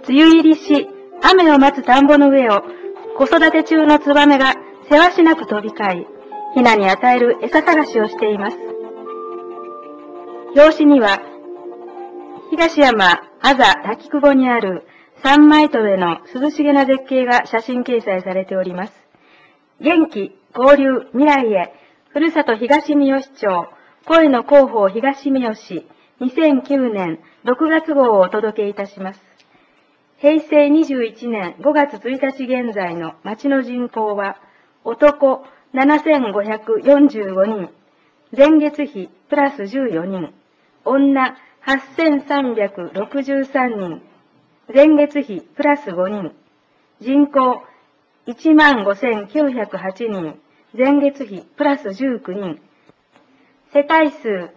梅雨入りし、雨を待つ田んぼの上を子育て中のツバメがせわしなく飛び交い、ヒナに与える餌探しをしています。表紙には、東山あざ滝久保にある三枚戸への涼しげな絶景が写真掲載されております。元気、交流、未来へ、ふるさと東三好町、声の広報東三好、2009年6月号をお届けいたします。平成21年5月1日現在の町の人口は、男7545人、前月比プラス14人、女8363人、前月比プラス5人、人口15908人、前月比プラス19人、世帯数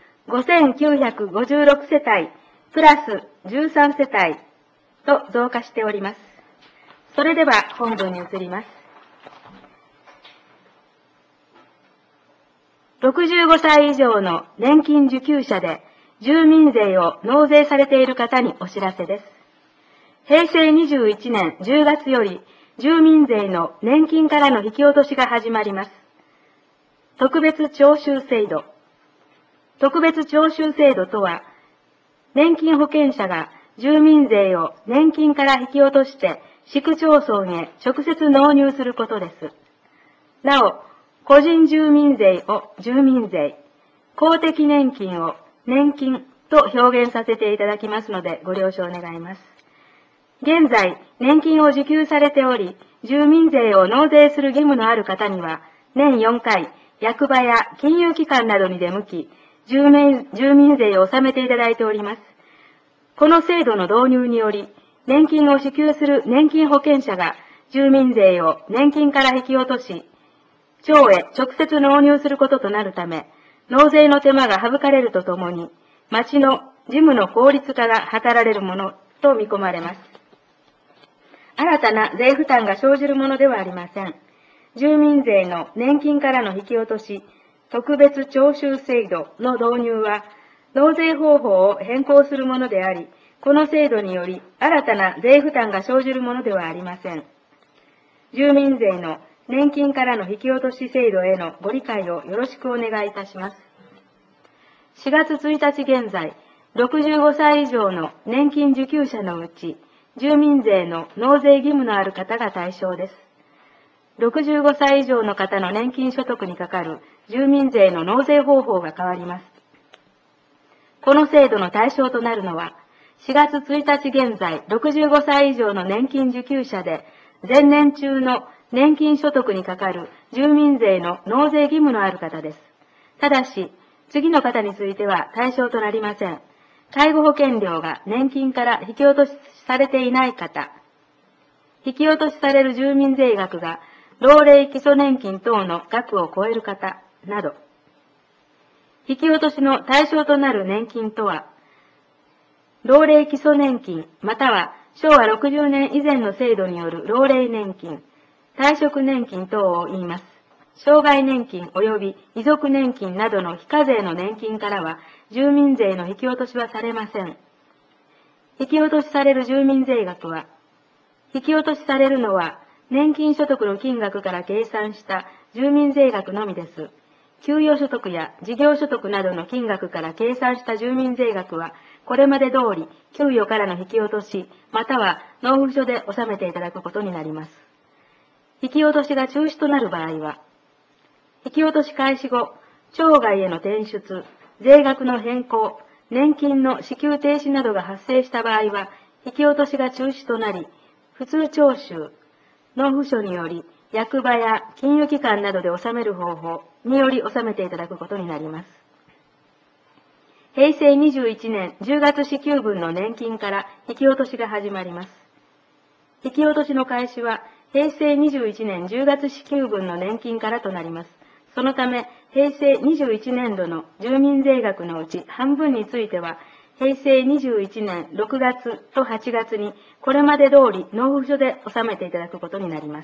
5956世帯、プラス13世帯と増加しております。それでは本文に移ります。65歳以上の年金受給者で住民税を納税されている方にお知らせです。平成21年10月より住民税の年金からの引き落としが始まります。特別徴収制度。特別徴収制度とは、年金保険者が住民税を年金から引き落として市区町村へ直接納入することです。なお、個人住民税を住民税、公的年金を年金と表現させていただきますのでご了承願います。現在、年金を受給されており、住民税を納税する義務のある方には、年4回、役場や金融機関などに出向き、住民税を納めていただいております。この制度の導入により、年金を支給する年金保険者が住民税を年金から引き落とし、町へ直接納入することとなるため、納税の手間が省かれるとともに、町の事務の効率化が図られるものと見込まれます。新たな税負担が生じるものではありません。住民税の年金からの引き落とし、特別徴収制度の導入は、納税方法を変更するものであり、この制度により新たな税負担が生じるものではありません。住民税の年金からの引き落とし制度へのご理解をよろしくお願いいたします。4月1日現在、65歳以上の年金受給者のうち、住民税の納税義務のある方が対象です。65歳以上の方の年金所得にかかる住民税の納税方法が変わります。この制度の対象となるのは、4月1日現在、65歳以上の年金受給者で、前年中の年金所得にかかる住民税の納税義務のある方です。ただし、次の方については対象となりません。介護保険料が年金から引き落としされていない方、引き落としされる住民税額が老齢基礎年金等の額を超える方など、引き落としの対象となる年金とは、老齢基礎年金または昭和60年以前の制度による老齢年金、退職年金等を言います。障害年金及び遺族年金などの非課税の年金からは住民税の引き落としはされません。引き落としされる住民税額は、引き落としされるのは年金所得の金額から計算した住民税額のみです。給与所得や事業所得などの金額から計算した住民税額は、これまで通り給与からの引き落とし、または納付書で納めていただくことになります。引き落としが中止となる場合は、引き落とし開始後、町外への転出、税額の変更、年金の支給停止などが発生した場合は、引き落としが中止となり、普通徴収、納付書により、役場や金融機関などで納める方法により納めていただくことになります。平成21年10月支給分の年金から引き落としが始まります。引き落としの開始は、平成21年10月支給分の年金からとなります。そのため、平成21年度の住民税額のうち半分については、平成21年6月と8月にこれまで通り納付書で納めていただくことになります。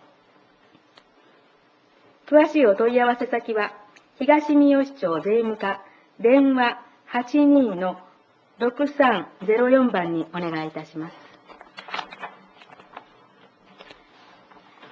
詳しいお問い合わせ先は、東三好町税務課、電話 82-6304 番にお願いいたします。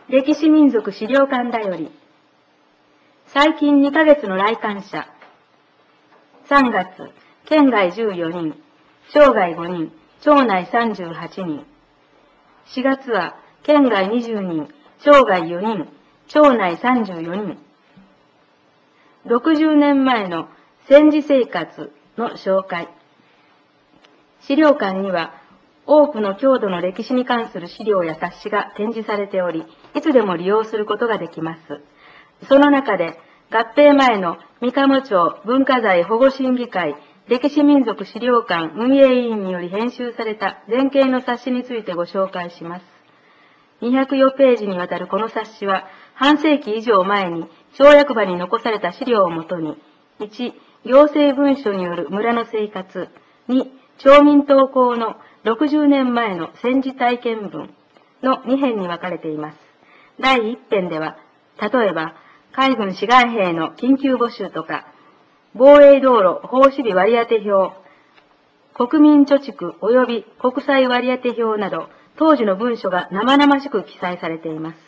歴史民族資料館だより、最近2ヶ月の来館者、3月、県外14人、町外5人、町内38人。4月は、県外20人、町外4人、町内34人。60年前の戦時生活の紹介。資料館には、多くの郷土の歴史に関する資料や冊子が展示されており、いつでも利用することができます。その中で、合併前の三鴨町文化財保護審議会歴史民族資料館運営委員により編集された全景の冊子についてご紹介します。204ページにわたるこの冊子は、半世紀以上前に町役場に残された資料をもとに、1、行政文書による村の生活、2、町民投稿の60年前の戦時体験文の2編に分かれています。第1編では、例えば、海軍志願兵の緊急募集とか、防衛道路奉仕日割当表、国民貯蓄及び国債割当表など、当時の文書が生々しく記載されています。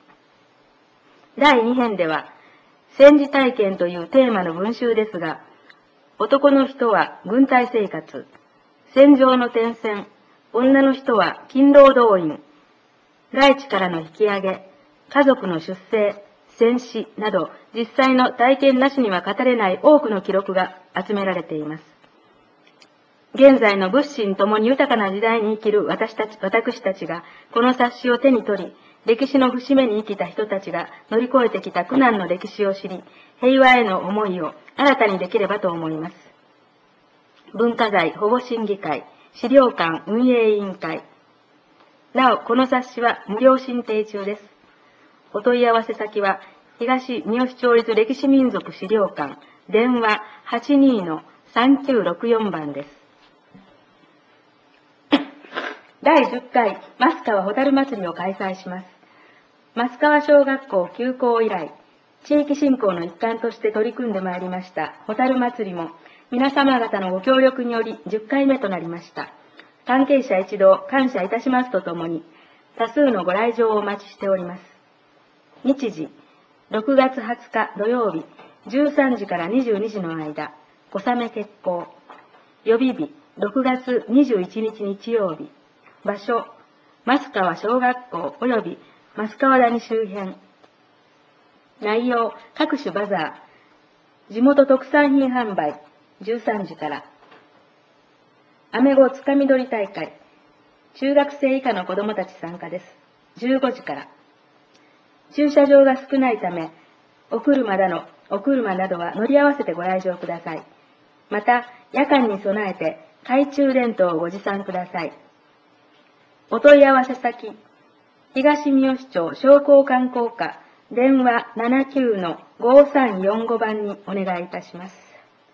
第2編では、戦時体験というテーマの文集ですが、男の人は軍隊生活、戦場の転戦、女の人は勤労動員、外地からの引き上げ、家族の出生、戦死など、実際の体験なしには語れない多くの記録が集められています。現在の物心ともに豊かな時代に生きる私たちが、この冊子を手に取り、歴史の節目に生きた人たちが乗り越えてきた苦難の歴史を知り、平和への思いを新たにできればと思います。文化財保護審議会、資料館運営委員会。なお、この冊子は無料申請中です。お問い合わせ先は、東三好町立歴史民族資料館、電話 82-3964 番です。第10回増川ホタル祭りを開催します。増川小学校休校以来、地域振興の一環として取り組んでまいりましたホタル祭りも、皆様方のご協力により10回目となりました。関係者一同感謝いたしますとともに、多数のご来場をお待ちしております。日時、6月20日土曜日、13時から22時の間、小雨決行。予備日、6月21日日曜日。場所、増川小学校及び増川谷周辺。内容、各種バザー。地元特産品販売、13時から。アメ語つかみ取り大会。中学生以下の子どもたち参加です。15時から。駐車場が少ないため、お車などは乗り合わせてご来場ください。また、夜間に備えて懐中電灯をご持参ください。お問い合わせ先、東三好町商工観光課、電話 79-5345 番にお願いいたします。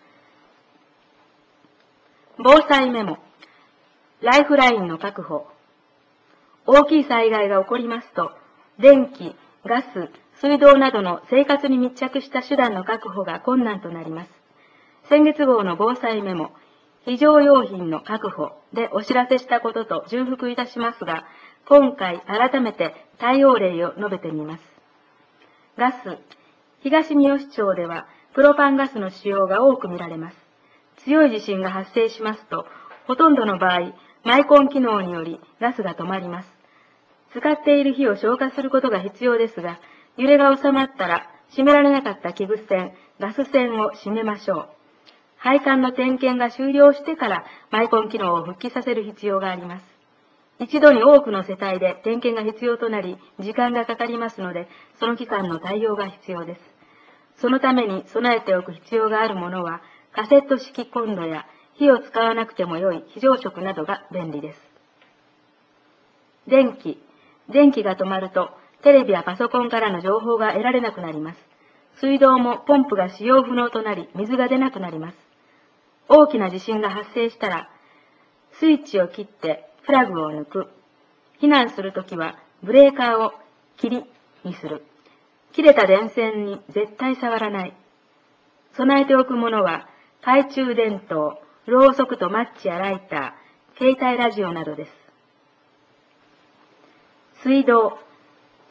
防災メモ、ライフラインの確保。大きい災害が起こりますと、電気、ガス、水道などの生活に密着した手段の確保が困難となります。先月号の防災メモ、非常用品の確保でお知らせしたことと重複いたしますが、今回改めて対応例を述べてみます。ガス、東三好町ではプロパンガスの使用が多く見られます。強い地震が発生しますと、ほとんどの場合、マイコン機能によりガスが止まります。使っている火を消火することが必要ですが、揺れが収まったら閉められなかった器具線、ガス線を閉めましょう。配管の点検が終了してからマイコン機能を復帰させる必要があります。一度に多くの世帯で点検が必要となり、時間がかかりますので、その期間の対応が必要です。そのために備えておく必要があるものは、カセット式コンロや火を使わなくても良い非常食などが便利です。電気が止まると、テレビやパソコンからの情報が得られなくなります。水道もポンプが使用不能となり、水が出なくなります。大きな地震が発生したら、スイッチを切ってプラグを抜く。避難するときは、ブレーカーを切りにする。切れた電線に絶対触らない。備えておくものは、懐中電灯、ろうそくとマッチやライター、携帯ラジオなどです。水道、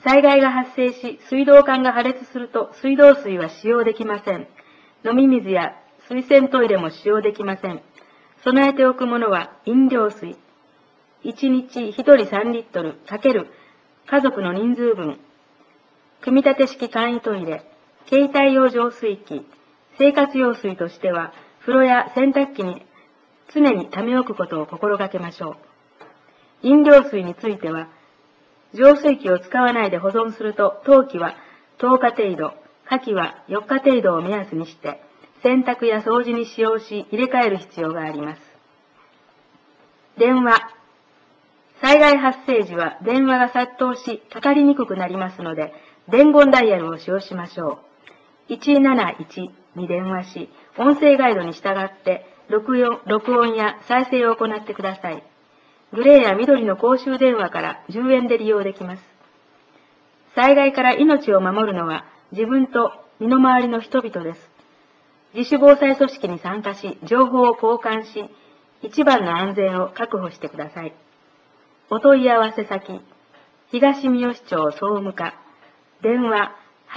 災害が発生し、水道管が破裂すると、水道水は使用できません。飲み水や水洗トイレも使用できません。備えておくものは、飲料水。1日1人3リットル×家族の人数分。組み立て式簡易トイレ。携帯用浄水器。生活用水としては、風呂や洗濯機に常に溜め置くことを心がけましょう。飲料水については、浄水器を使わないで保存すると、陶器は10日程度、火器は4日程度を目安にして、洗濯や掃除に使用し、入れ替える必要があります。電話。災害発生時は電話が殺到し、かかりにくくなりますので、伝言ダイヤルを使用しましょう。171に電話し、音声ガイドに従って録音や再生を行ってください。グレーや緑の公衆電話から10円で利用できます。災害から命を守るのは自分と身の回りの人々です。自主防災組織に参加し、情報を交換し、一番の安全を確保してください。お問い合わせ先、東三好町総務課、電話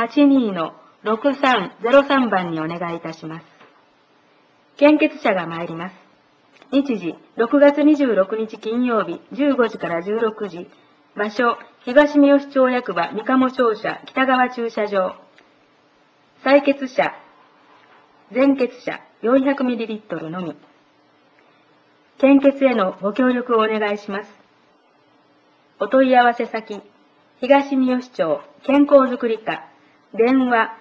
82-6303 番にお願いいたします。献血者が参ります。日時、6月26日金曜日、15時から16時。場所、東三好町役場三鴨商社北側駐車場。採血者、全血者 400ml のみ。献血へのご協力をお願いします。お問い合わせ先、東三好町健康づくり課、電話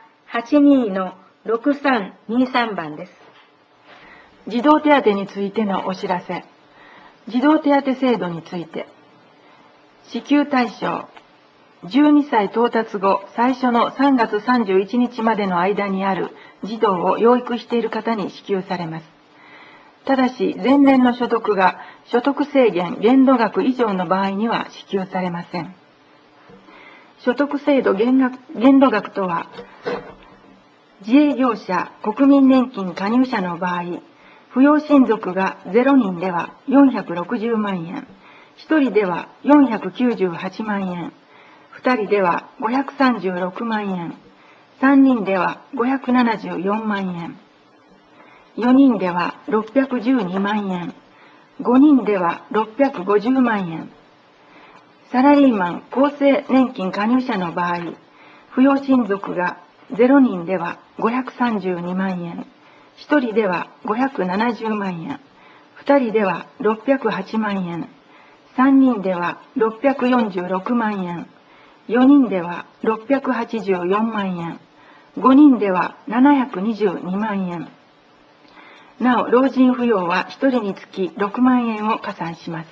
82-6323 番です。 児童手当についてのお知らせ。児童手当制度について、支給対象、12歳到達後最初の3月31日までの間にある児童を養育している方に支給されます。ただし、前年の所得が所得制限限度額以上の場合には支給されません。所得制度限度額とは、自営業者、国民年金加入者の場合、扶養親族が0人では460万円、1人では498万円、2人では536万円、3人では574万円、4人では612万円、5人では650万円。サラリーマン厚生年金加入者の場合、扶養親族が0人では532万円、1人では570万円、2人では608万円、3人では646万円、4人では684万円、5人では722万円。なお、老人扶養は1人につき6万円を加算します。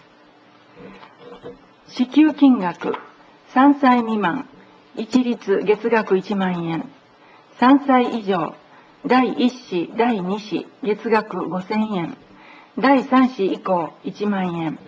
支給金額、3歳未満、一律月額1万円、3歳以上、第1子、第2子、月額5000円、第3子以降1万円。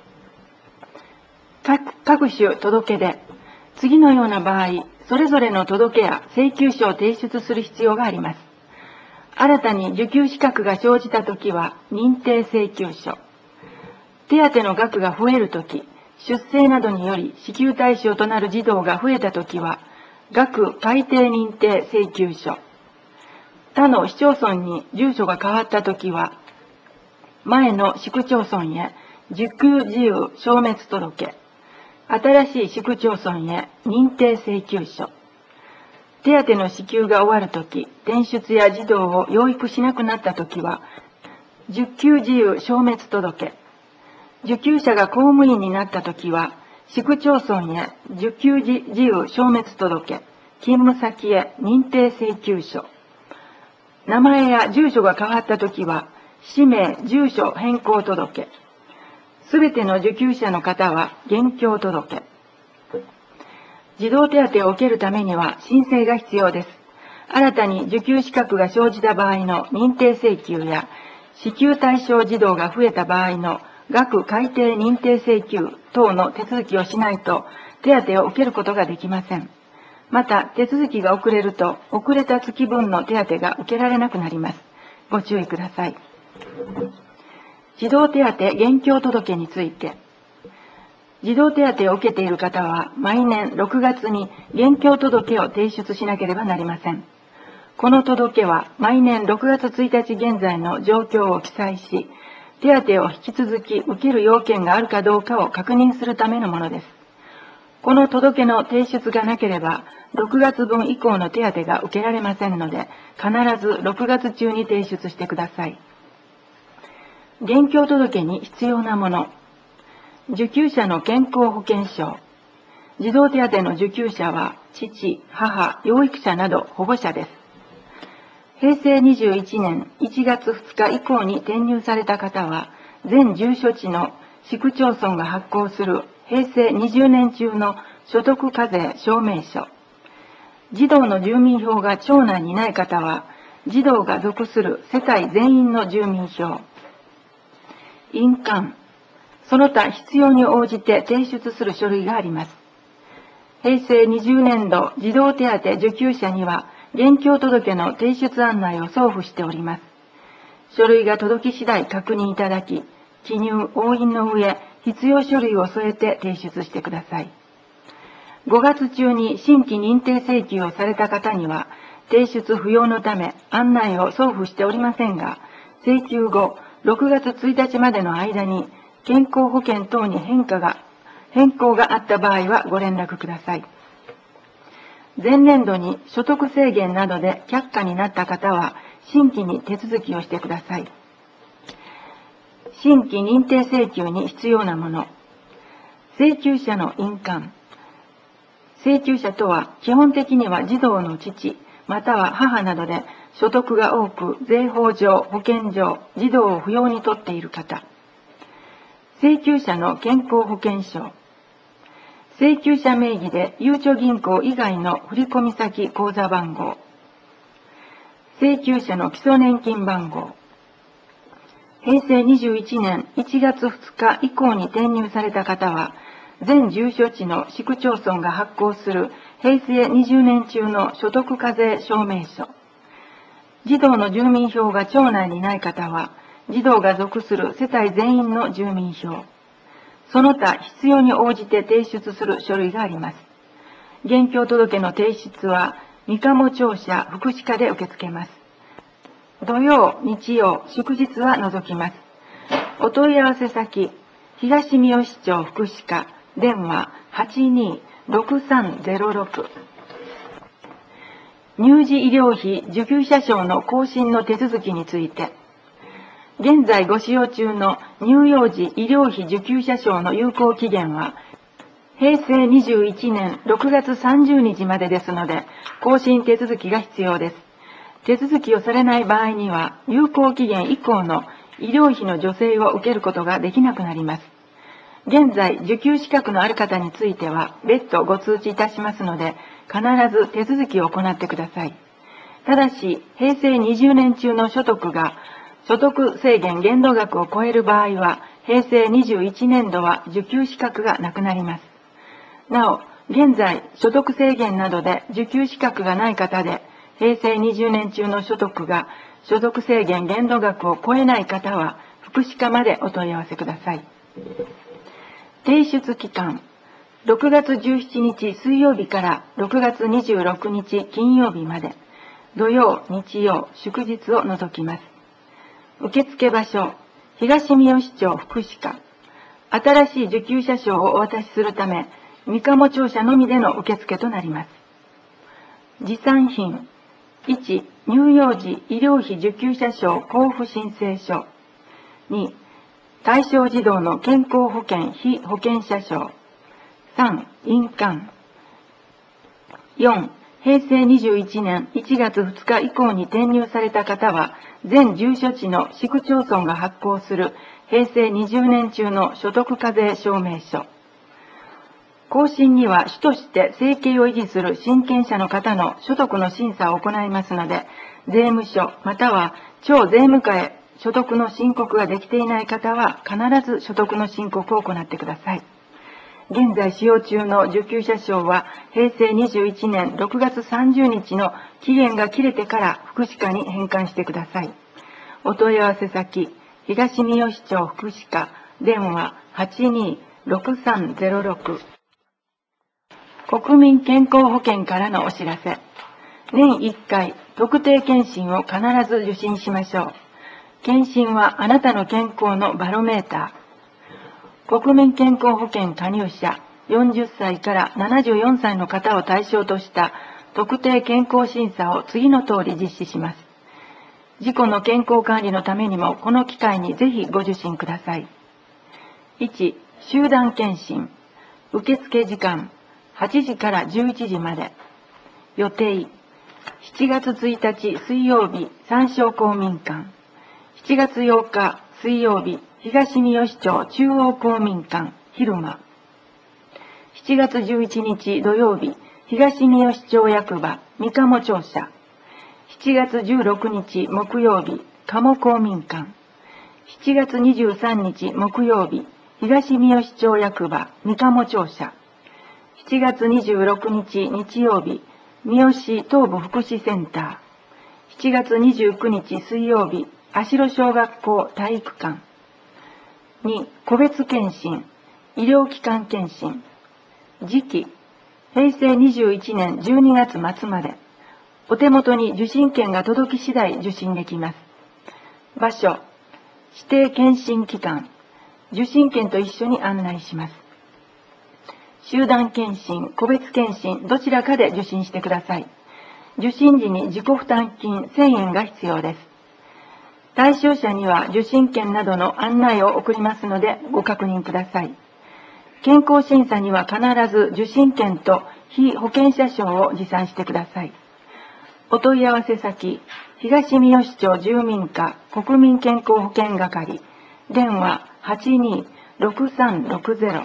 各種届出、次のような場合、それぞれの届けや請求書を提出する必要があります。新たに受給資格が生じたときは、認定請求書。手当の額が増えるとき、出生などにより支給対象となる児童が増えたときは、額改定認定請求書。他の市町村に住所が変わったときは、前の市区町村へ受給事由消滅届。新しい市区町村へ認定請求書。手当の支給が終わるとき、転出や児童を養育しなくなったときは、受給事由消滅届。受給者が公務員になったときは、市区町村へ受給事由消滅届、勤務先へ認定請求書。名前や住所が変わったときは、氏名、住所変更届。すべての受給者の方は、現況届。児童手当を受けるためには申請が必要です。新たに受給資格が生じた場合の認定請求や、支給対象児童が増えた場合の額改定認定請求等の手続きをしないと、手当を受けることができません。また、手続きが遅れると、遅れた月分の手当が受けられなくなります。ご注意ください。児童手当現況届について、 児童手当を受けている方は、毎年6月に現況届を提出しなければなりません。この届は、毎年6月1日現在の状況を記載し、手当を引き続き受ける要件があるかどうかを確認するためのものです。この届の提出がなければ、6月分以降の手当が受けられませんので、必ず6月中に提出してください。現況届に必要なもの。受給者の健康保険証。児童手当の受給者は、父、母、養育者など保護者です。平成21年1月2日以降に転入された方は、全住所地の市区町村が発行する平成20年中の所得課税証明書。児童の住民票が町内にない方は、児童が属する世帯全員の住民票。印鑑。その他必要に応じて提出する書類があります。平成20年度児童手当受給者には、現況届の提出案内を送付しております。書類が届き次第確認いただき、記入・押印の上、必要書類を添えて提出してください。5月中に新規認定請求をされた方には、提出不要のため案内を送付しておりませんが、請求後6月1日までの間に健康保険等に変更があった場合はご連絡ください。前年度に所得制限などで却下になった方は、新規に手続きをしてください。新規認定請求に必要なもの。請求者の印鑑。請求者とは、基本的には児童の父、または母などで所得が多く、税法上、保険上、児童を扶養にとっている方。請求者の健康保険証。請求者名義でゆうちょ銀行以外の振込先口座番号。請求者の基礎年金番号。平成21年1月2日以降に転入された方は、全住所地の市区町村が発行する平成20年中の所得課税証明書。児童の住民票が町内にない方は、児童が属する世帯全員の住民票。その他必要に応じて提出する書類があります。現況届の提出は、三鴨庁舎福祉課で受け付けます。土曜、日曜、祝日は除きます。お問い合わせ先、東三好町福祉課、電話82-6306。乳児医療費受給者証の更新の手続きについて、現在ご使用中の乳幼児医療費受給者証の有効期限は、平成21年6月30日までですので、更新手続きが必要です。手続きをされない場合には、有効期限以降の医療費の助成を受けることができなくなります。現在、受給資格のある方については、別途ご通知いたしますので、必ず手続きを行ってください。ただし、平成20年中の所得が、所得制限限度額を超える場合は、平成21年度は受給資格がなくなります。なお、現在、所得制限などで受給資格がない方で、平成20年中の所得が所得制限限度額を超えない方は、福祉課までお問い合わせください。提出期間、6月17日水曜日から6月26日金曜日まで、土曜、日曜、祝日を除きます。受付場所、東三好町福祉課。新しい受給者証をお渡しするため、三鴨庁舎のみでの受付となります。持参品、1、乳幼児医療費受給者証交付申請書。2、対象児童の健康保険被保険者証。3、印鑑。4、平成21年1月2日以降に転入された方は、全住所地の市区町村が発行する平成20年中の所得課税証明書。更新には主として生計を維持する親権者の方の所得の審査を行いますので、税務署または町税務課へ所得の申告ができていない方は必ず所得の申告を行ってください。現在使用中の受給者証は平成21年6月30日の期限が切れてから福祉課に返還してください。お問い合わせ先、東三好町福祉課、電話 6306。国民健康保険からのお知らせ。年1回、特定健診を必ず受診しましょう。健診はあなたの健康のバロメーター。国民健康保険加入者40歳から74歳の方を対象とした特定健康審査を次の通り実施します。自己の健康管理のためにもこの機会にぜひご受診ください。1、集団検診。受付時間8時から11時まで。予定7月1日水曜日三松公民館。7月8日水曜日東三好町中央公民館昼間。7月11日土曜日東三好町役場三鴨庁舎。7月16日木曜日鴨公民館。7月23日木曜日東三好町役場三鴨庁舎。7月26日日曜日三好東部福祉センター。7月29日水曜日芦野小学校体育館。2、個別検診医療機関検診。時期平成21年12月末まで。お手元に受診券が届き次第受診できます。場所指定検診機関。受診券と一緒に案内します。集団検診、個別検診、どちらかで受診してください。受診時に自己負担金1000円が必要です。対象者には受診券などの案内を送りますのでご確認ください。健康審査には必ず受診券と被保険者証を持参してください。お問い合わせ先、東三好町住民課国民健康保険係、電話82-6360。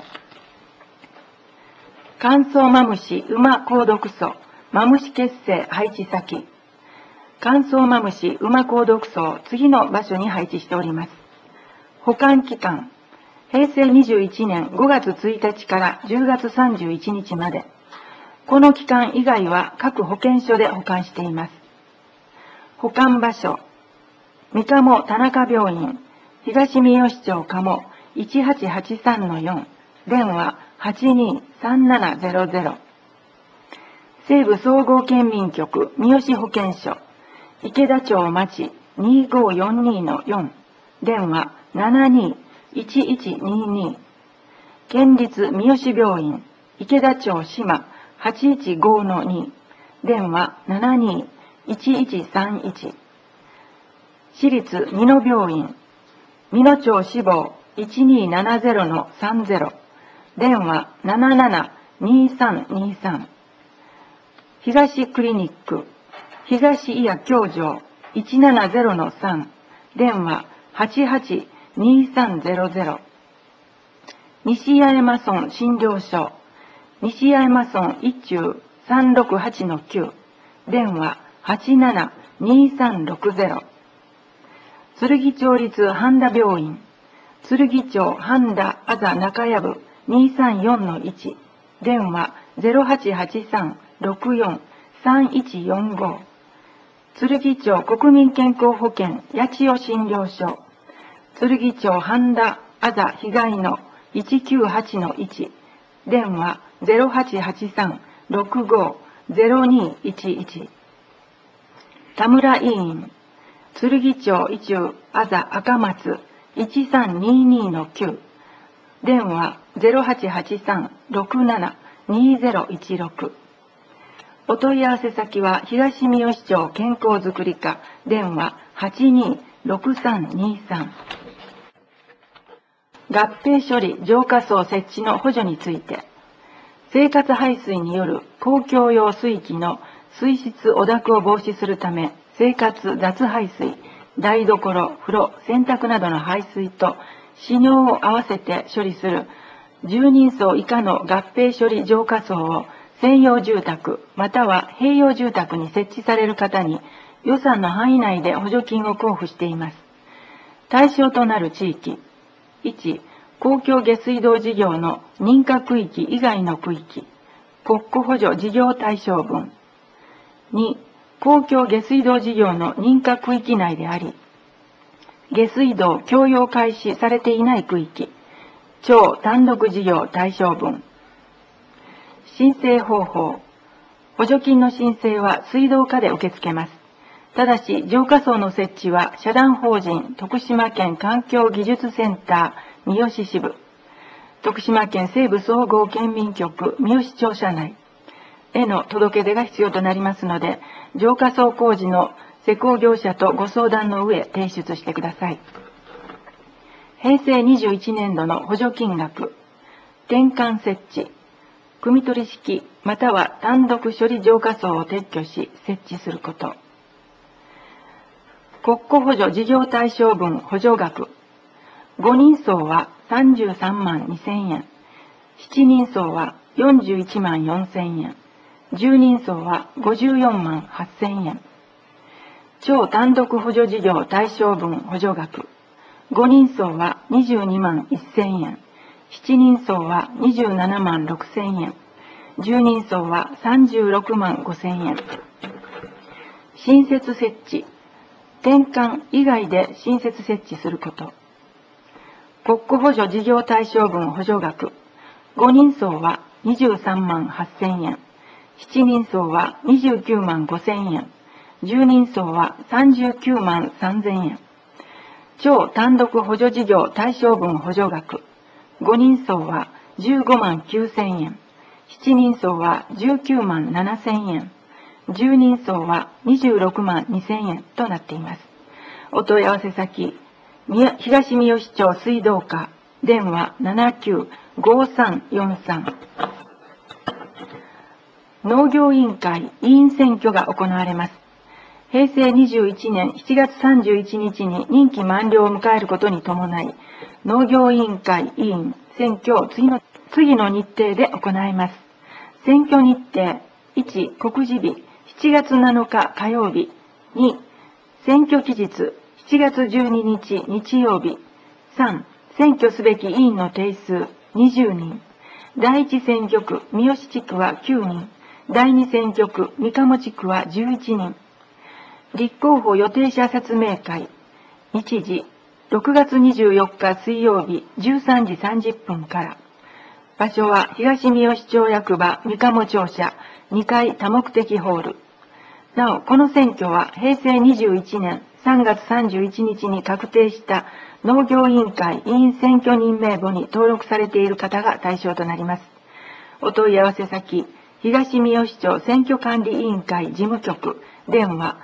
乾燥マムシ馬購読素、マムシ血清配置先。乾燥マムシ馬購読素を次の場所に配置しております。保管期間、平成21年5月1日から10月31日まで。この期間以外は各保健所で保管しています。保管場所、三鴨田中病院、東三好町鴨 1883-4、電話82-3700。西部総合県民局三好保健所、池田町町 2542-4、電話72-1122。県立三好病院、池田町島815-2、電話72-1131。私立美濃病院、美濃町志望 1270-30、電話77-2323。東クリニック、東医薬教場 170-3、電話88-2300。西八重山村診療所、西八重山村一中 368-9、電話87-2360。剣町立半田病院、剣町半田あざ中藪 234-1、電話0883-64-3145。剣町国民健康保険八千代診療所、剣町半田あざ被害の198-1、電話0883-65-0211。田村医院、剣町医中あざ赤松 1322-9、電話0883-67-2016。お問い合わせ先は東三好町健康づくり課、電話82-6323。合併処理浄化槽設置の補助について、生活排水による公共用水器の水質汚濁を防止するため、生活雑排水、台所、風呂、洗濯などの排水と使尿を合わせて処理する10人層以下の合併処理浄化槽を専用住宅または併用住宅に設置される方に予算の範囲内で補助金を交付しています。対象となる地域、1、公共下水道事業の認可区域以外の区域、国庫補助事業対象分。2、公共下水道事業の認可区域内であり、下水道供用開始されていない区域、 超単独事業対象分。申請方法。補助金の申請は水道課で受け付けます。ただし、浄化槽の設置は社団法人徳島県環境技術センター三好支部、徳島県西部総合県民局三好庁舎内への届け出が必要となりますので、浄化槽工事の施工業者とご相談の上提出してください。平成21年度の補助金額、転換設置、汲み取り式または単独処理浄化槽を撤去し設置すること。国庫補助事業対象分補助額、5人層は33万2000円、7人層は41万4000円、10人層は54万8000円。超単独補助事業対象分補助額、5人層は22万1000円、7人層は27万6000円、10人層は36万5000円。新設設置、転換以外で新設設置すること。国庫補助事業対象分補助額、5人層は23万8000円、7人層は29万5000円、10人層は39万3000円。超単独補助事業対象分補助額、5人層は15万9000円、7人層は19万7000円、10人層は26万2000円となっています。お問い合わせ先、東三好町水道課、電話795343。農業委員会委員選挙が行われます。平成21年7月31日に任期満了を迎えることに伴い、農業委員会委員選挙を次の日程で行います。選挙日程、1、告示日、7月7日火曜日。2、選挙期日、7月12日日曜日。3、選挙すべき委員の定数、20人。第1選挙区、三好地区は9人。第2選挙区、三鴨地区は11人。立候補予定者説明会。日時、6月24日水曜日13時30分から。場所は東三好町役場三鴨庁舎2階多目的ホール。なお、この選挙は平成21年3月31日に確定した農業委員会委員選挙人名簿に登録されている方が対象となります。お問い合わせ先、東三好町選挙管理委員会事務局、電話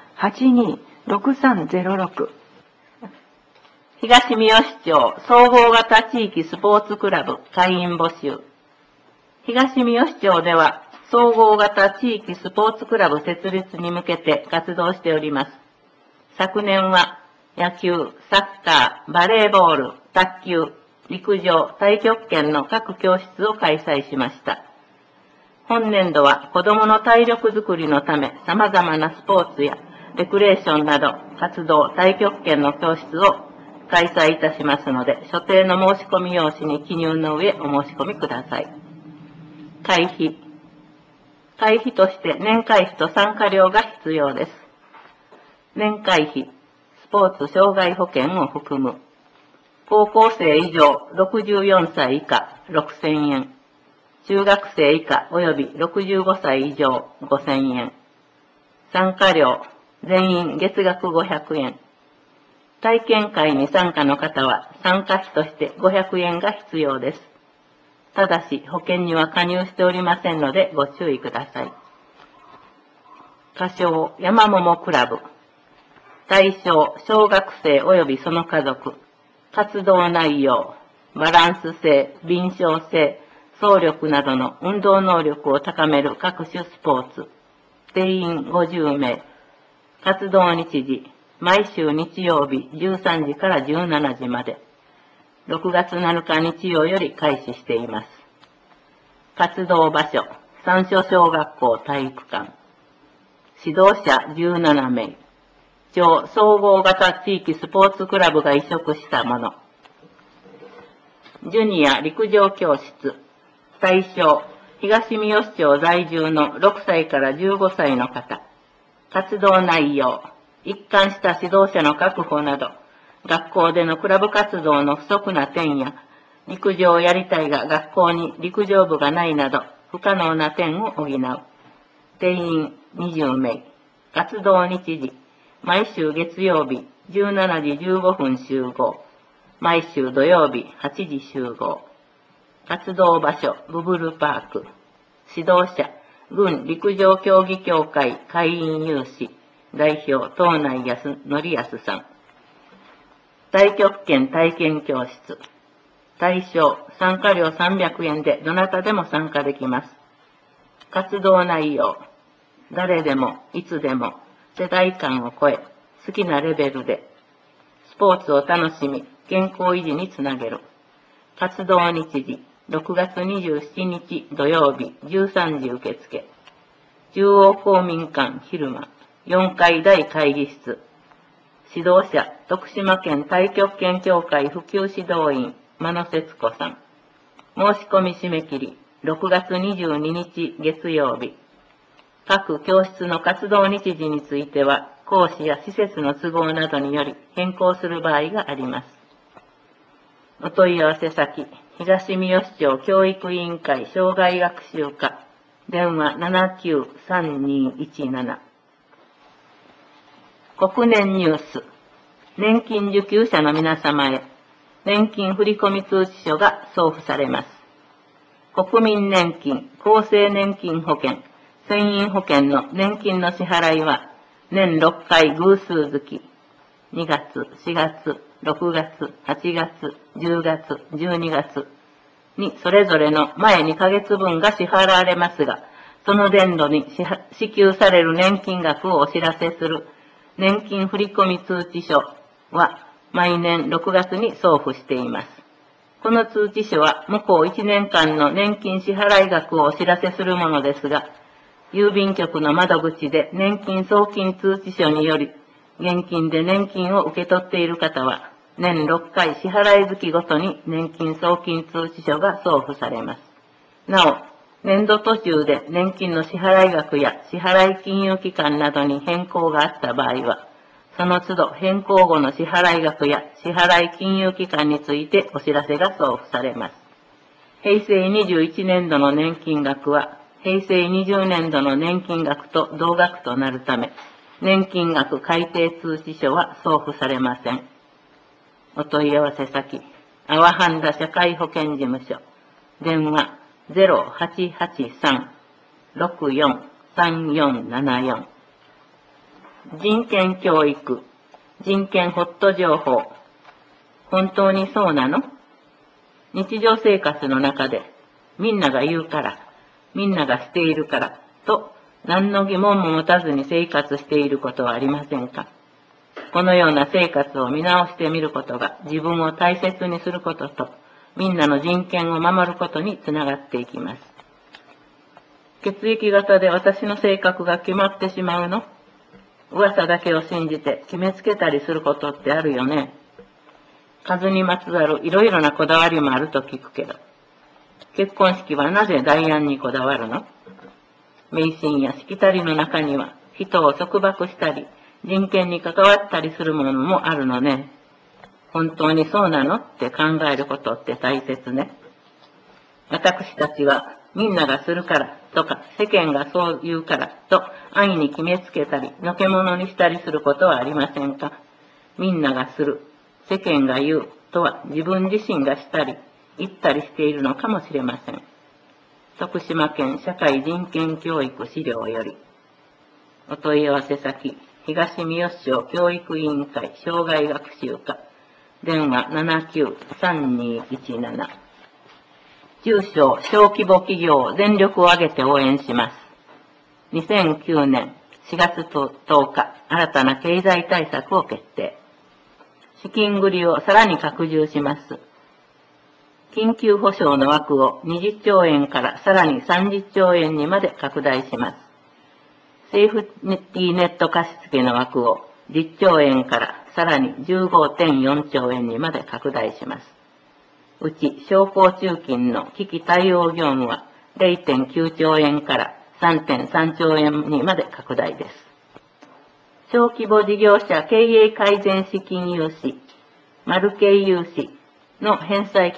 826306。 東三好町総合型地域スポーツクラブ会員募集。東三好町では総合型地域スポーツクラブ設立に向けて活動しております。昨年は野球、サッカー、バレーボール、卓球、陸上、太極拳の各教室を開催しました。本年度は子どもの体力づくりのため様々なスポーツやレクレーションなど活動、太極拳の教室を開催いたしますので、所定の申し込み用紙に記入の上お申し込みください。会費。会費として年会費と参加料が必要です。年会費、スポーツ障害保険を含む。高校生以上64歳以下6000円。中学生以下及び65歳以上5000円。参加料、全員月額500円。体験会に参加の方は参加費として500円が必要です。ただし保険には加入しておりませんのでご注意ください。歌唱山桃クラブ。対象小学生及びその家族。活動内容、バランス性、敏捷性、走力などの運動能力を高める各種スポーツ。定員50名。活動日時、毎週日曜日13時から17時まで。6月7日日曜より開始しています。活動場所、三所小学校体育館。指導者17名。町総合型地域スポーツクラブが移植したもの。ジュニア陸上教室。対象、東三好町在住の6歳から15歳の方。活動内容、一貫した指導者の確保など、学校でのクラブ活動の不足な点や、 陸上をやりたいが学校に陸上部がないなど不可能な点を補う。定員20名。活動日時。毎週月曜日17時15分集合。毎週土曜日8時集合。活動場所、ブブルパーク。指導者、軍陸上競技協会会員有志。代表、東内康則さん。太極拳体験教室。対象、参加料300円でどなたでも参加できます。活動内容、誰でも、いつでも、世代間を超え、好きなレベルで、スポーツを楽しみ、健康維持につなげる。活動日時、6月27日土曜日13時受付。中央公民館昼間、4階大会議室。指導者、徳島県太極拳協会普及指導員、間野節子さん。申し込み締め切り、6月22日月曜日。各教室の活動日時については、講師や施設の都合などにより変更する場合があります。お問い合わせ先、東三好町教育委員会障害学習課、電話793217。国年ニュース、年金受給者の皆様へ、年金振込通知書が送付されます。国民年金、厚生年金保険、船員保険の年金の支払いは、年6回偶数月、2月、4月、6月、8月、10月、12月にそれぞれの前2ヶ月分が支払われますが、その年度に支給される年金額をお知らせする年金振込通知書は毎年6月に送付しています。この通知書は向こう1年間の年金支払い額をお知らせするものですが、郵便局の窓口で年金送金通知書により、現金で年金を受け取っている方は、年6回支払い月ごとに年金送金通知書が送付されます。なお、年度途中で年金の支払い額や支払い金融機関などに変更があった場合は、その都度変更後の支払い額や支払い金融機関についてお知らせが送付されます。平成21年度の年金額は、平成20年度の年金額と同額となるため、年金額改定通知書は送付されません。お問い合わせ先、阿波半田社会保険事務所、電話0883-643474。人権教育、人権ホット情報。本当にそうなの？日常生活の中で、みんなが言うから、みんながしているから、と何の疑問も持たずに生活していることはありませんか？このような生活を見直してみることが自分を大切にすることと、みんなの人権を守ることにつながっていきます。血液型で私の性格が決まってしまうの？噂だけを信じて決めつけたりすることってあるよね。数にまつわるいろいろなこだわりもあると聞くけど、結婚式はなぜ代案にこだわるの？迷信やしきたりの中には人を束縛したり人権に関わったりするものもあるのね。本当にそうなのって考えることって大切ね。私たちはみんながするからとか世間がそう言うからと安易に決めつけたりのけ者にしたりすることはありませんか？みんながする、世間が言うとは自分自身がしたり言ったりしているのかもしれません。徳島県社会人権教育資料より。お問い合わせ先、東三好町教育委員会障害学習課、電話793217。中小・小規模企業を全力を挙げて応援します。2009年4月10日、新たな経済対策を決定。資金繰りをさらに拡充します。緊急保障の枠を20兆円からさらに30兆円にまで拡大します。セーフティーネット貸付の枠を10兆円からさらに 15.4 兆円にまで拡大します。うち商工中金の危機対応業務は 0.9 兆円から 3.3 兆円にまで拡大です。小規模事業者経営改善資金融資、マルケイ融資の返済期間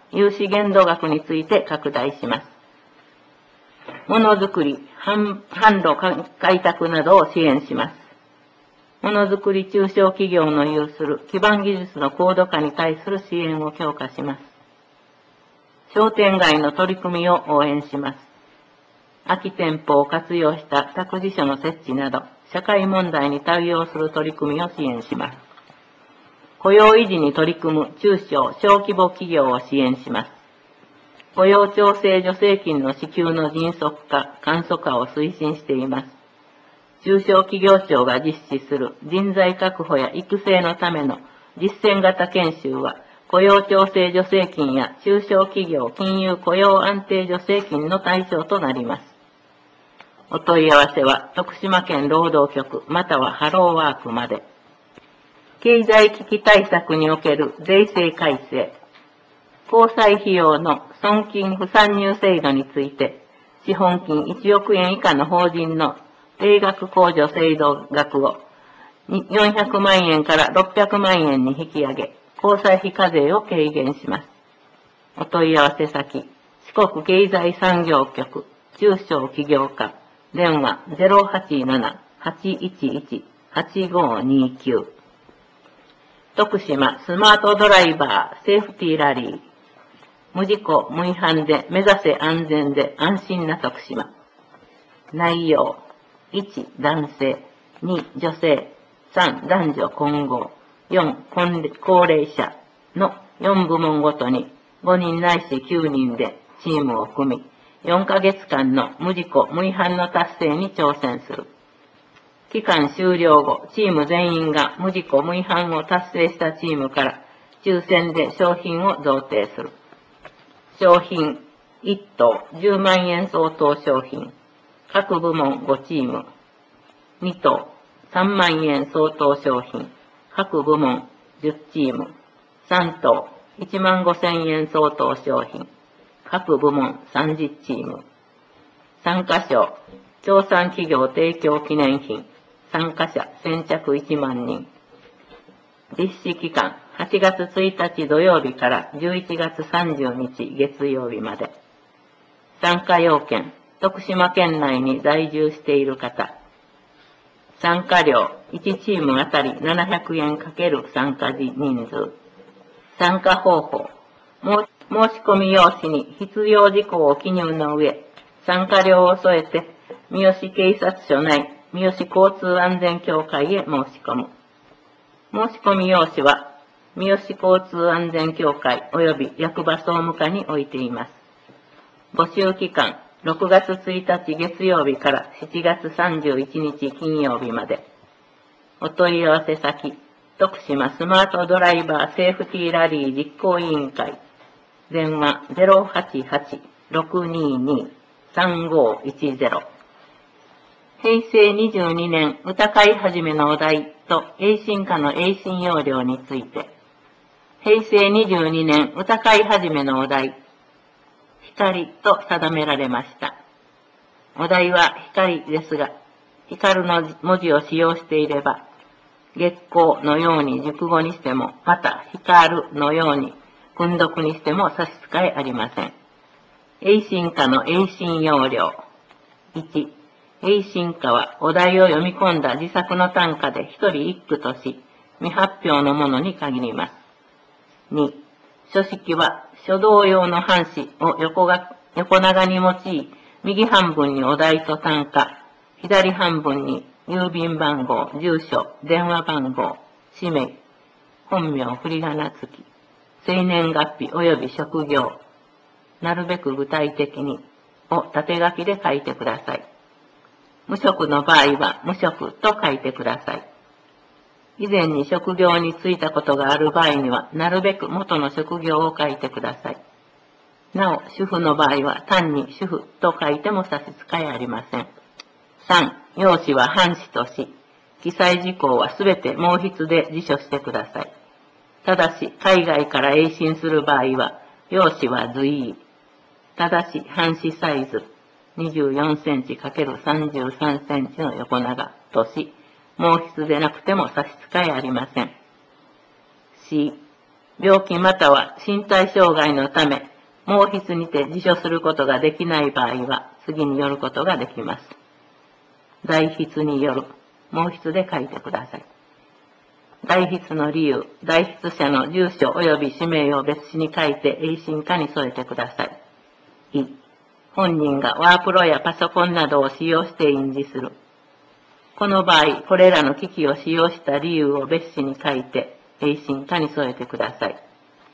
融資限度額について拡大します。ものづくり、販路開拓などを支援します。ものづくり中小企業の有する基盤技術の高度化に対する支援を強化します。商店街の取り組みを応援します。空き店舗を活用した託児所の設置など、社会問題に対応する取り組みを支援します。雇用維持に取り組む中小・小規模企業を支援します。雇用調整助成金の支給の迅速化、簡素化を推進しています。中小企業庁が実施する人材確保や育成のための実践型研修は、雇用調整助成金や中小企業金融雇用安定助成金の対象となります。お問い合わせは徳島県労働局またはハローワークまで。経済危機対策における税制改正、交際費用の損金不算入制度について、資本金1億円以下の法人の定額控除制度額を400万円から600万円に引き上げ、交際費課税を軽減します。お問い合わせ先、四国経済産業局、中小企業課、電話 087-811-8529。徳島スマートドライバーセーフティーラリー。無事故無違反で目指せ安全で安心な徳島。内容。1、男性。2、女性。3、男女混合。4、高齢者の4部門ごとに5人ないし9人でチームを組み、4ヶ月間の無事故無違反の達成に挑戦する。期間終了後、チーム全員が無事故無違反を達成したチームから抽選で商品を贈呈する。商品1等10万円相当商品。各部門5チーム。2等3万円相当商品。各部門10チーム。3等1万5千円相当商品。各部門30チーム。参加賞、協賛企業提供記念品。参加者先着1万人。実施期間8月1日土曜日から11月30日月曜日まで。参加要件、徳島県内に在住している方。参加料、1チームあたり700円×参加人数。参加方法、申し込み用紙に必要事項を記入の上、参加料を添えて、三好警察署内、三好交通安全協会へ申し込む。申し込み用紙は、三好交通安全協会及び役場総務課に置いています。募集期間、6月1日月曜日から7月31日金曜日まで。お問い合わせ先、徳島スマートドライバーセーフティーラリー実行委員会。電話 088-622-3510。平成22年歌会始めのお題と栄進歌の栄進要領について。平成22年歌会始めのお題、光と定められました。お題は光ですが、光の文字を使用していれば、月光のように熟語にしても、また光るのように訓読にしても差し支えありません。栄進歌の栄進要領。1、栄進歌はお題を読み込んだ自作の短歌で一人一句とし、未発表のものに限ります。2、書式は書道用の半紙を横長に用い、右半分にお題と短歌、左半分に郵便番号、住所、電話番号、氏名、本名、振り仮名付き、生年月日及び職業、なるべく具体的にを縦書きで書いてください。無職の場合は無職と書いてください。以前に職業に就いたことがある場合には、なるべく元の職業を書いてください。なお、主婦の場合は単に主婦と書いても差し支えありません。3、用紙は半紙とし、記載事項はすべて毛筆で辞書してください。ただし、海外から英進する場合は、用紙は随意。ただし、半紙サイズ24センチ ×33 センチの横長とし、毛筆でなくても差し支えありません。C、 病気または身体障害のため、毛筆にて自書することができない場合は、次によることができます。代筆による。毛筆で書いてください。代筆の理由、代筆者の住所及び氏名を別紙に書いて永信課に添えてください。2、本人がワープロやパソコンなどを使用して印字する。この場合、これらの機器を使用した理由を別紙に書いて永信課に添えてください。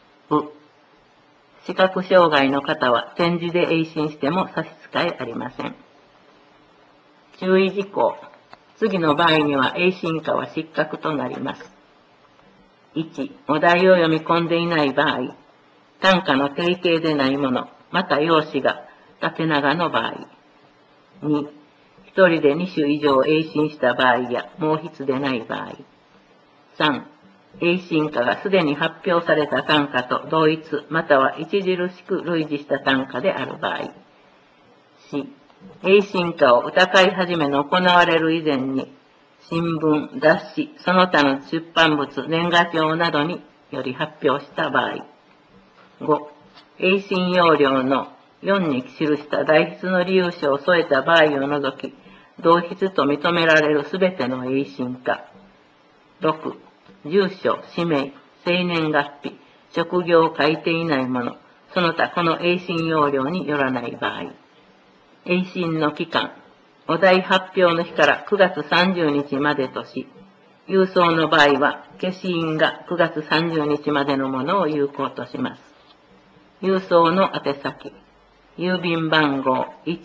視覚障害の方は点字で永信しても差し支えありません。注意事項。次の場合には永信課は失格となります。1、お題を読み込んでいない場合、単価の定型でないもの、また用紙が縦長の場合。2、一人で2種以上永信した場合や毛筆でない場合。3、永信課がすでに発表された単価と同一または著しく類似した単価である場合。4、永信課を歌会始めの行われる以前に、新聞、雑誌、その他の出版物、年賀状などにより発表した場合。5、永信要領の4に記した代筆の理由書を添えた場合を除き、同筆と認められるすべての永信課。6、住所、氏名、生年月日、職業を書いていないもの、その他この永信要領によらない場合。永信の期間、お題発表の日から9月30日までとし、郵送の場合は、消印が9月30日までのものを有効とします。郵送の宛先、郵便番号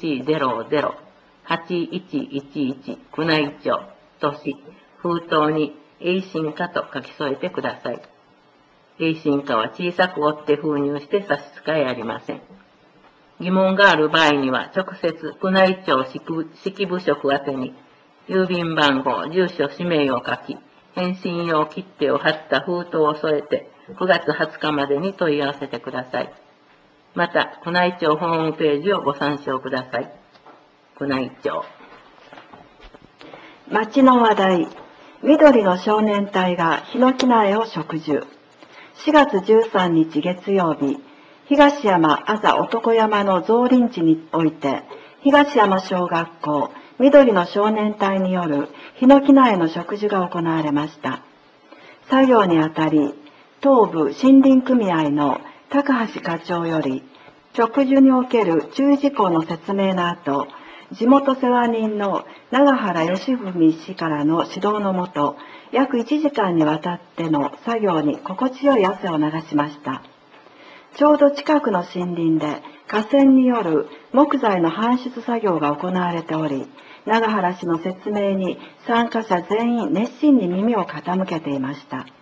100-8111 宮内庁都市、封筒に永信課と書き添えてください。永信課は小さく折って封入して差し支えありません。疑問がある場合には直接宮内庁式部職宛てに郵便番号、住所、氏名を書き、返信用切手を貼った封筒を添えて9月20日までに問い合わせてください。また、宮内庁ホームページをご参照ください。宮内庁。 町の話題、緑の少年隊がヒノキ苗を植樹。4月13日月曜日、東山あざ男山の造林地において、東山小学校緑の少年隊によるヒノキ苗の植樹が行われました。作業にあたり、東部森林組合の高橋課長より、植樹における注意事項の説明の後、地元世話人の永原義文氏からの指導のもと、約1時間にわたっての作業に心地よい汗を流しました。ちょうど近くの森林で河川による木材の搬出作業が行われており、永原氏の説明に参加者全員熱心に耳を傾けていました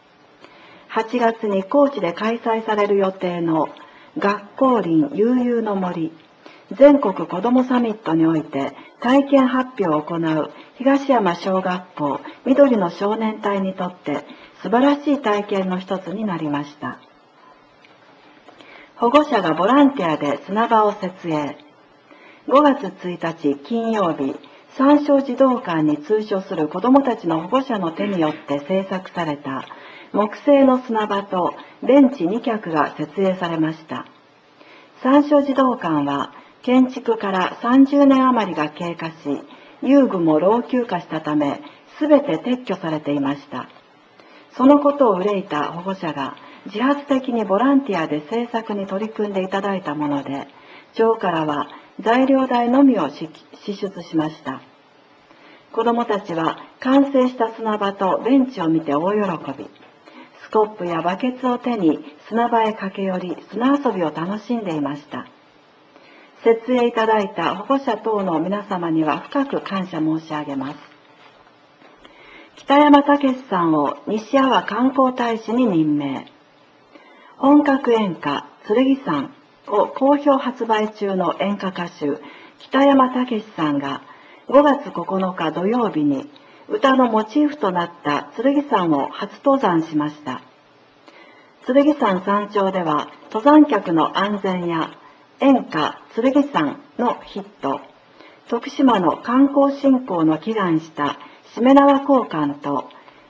。8月に高知で開催される予定の学校林悠々の森全国子どもサミットにおいて体験発表を行う東山小学校緑の少年隊にとって素晴らしい体験の一つになりました。保護者がボランティアで砂場を設営。5月1日金曜日、山椒児童館に通所する子どもたちの保護者の手によって制作された木製の砂場とベンチ2脚が設営されました。山椒児童館は建築から30年余りが経過し、遊具も老朽化したため、すべて撤去されていました。そのことを憂いた保護者が自発的にボランティアで制作に取り組んでいただいたもので、町からは材料代のみを支出しました。子どもたちは完成した砂場とベンチを見て大喜び。スコップやバケツを手に砂場へ駆け寄り、砂遊びを楽しんでいました。設営いただいた保護者等の皆様には深く感謝申し上げます。北山武さんを西阿波観光大使に任命。本格演歌剣山を好評発売中の演歌歌手北山武さんが5月9日土曜日に歌のモチーフとなった剣山を初登山しました。剣山山頂では登山客の安全や演歌剣山のヒット、徳島の観光振興の祈願したしめ縄交換と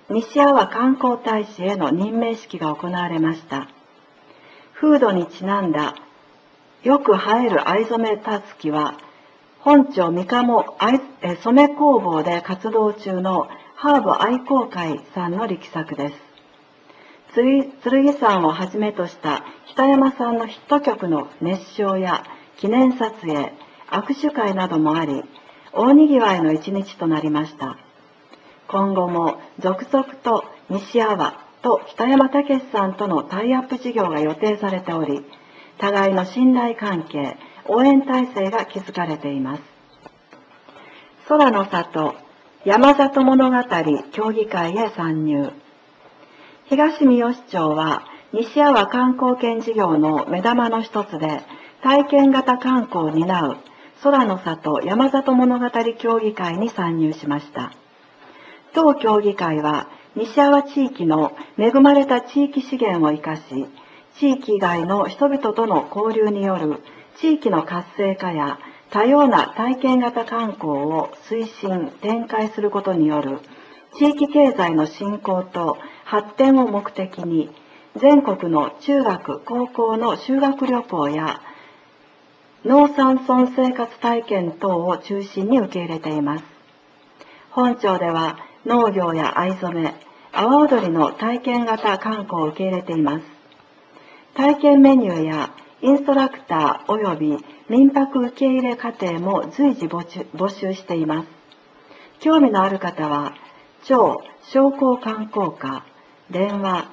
西阿波観光大使への任命式が行われました。風土にちなんだよく映える藍染めたつきは、本町三鴨染め工房で活動中のハーブ愛好会さんの力作です。剣山をはじめとした北山さんのヒット曲の熱唱や記念撮影、握手会などもあり、大にぎわいの一日となりました。今後も続々と西阿波と北山武さんとのタイアップ事業が予定されており、互いの信頼関係、応援体制が築かれています。空の里山里物語協議会へ参入。東三好町は西阿波観光券事業の目玉の一つで、体験型観光を担う空の里山里物語協議会に参入しました。当協議会は西阿波地域の恵まれた地域資源を生かし、地域外の人々との交流による地域の活性化や多様な体験型観光を推進・展開することによる地域経済の振興と発展を目的に、全国の中学・高校の修学旅行や農山村生活体験等を中心に受け入れています。本町では農業や藍染め、阿波踊りの体験型観光を受け入れています。体験メニューやインストラクター及び民泊受け入れ課程も随時募集しています。興味のある方は、町商工観光課電話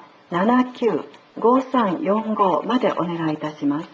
79-5345 までお願いいたします。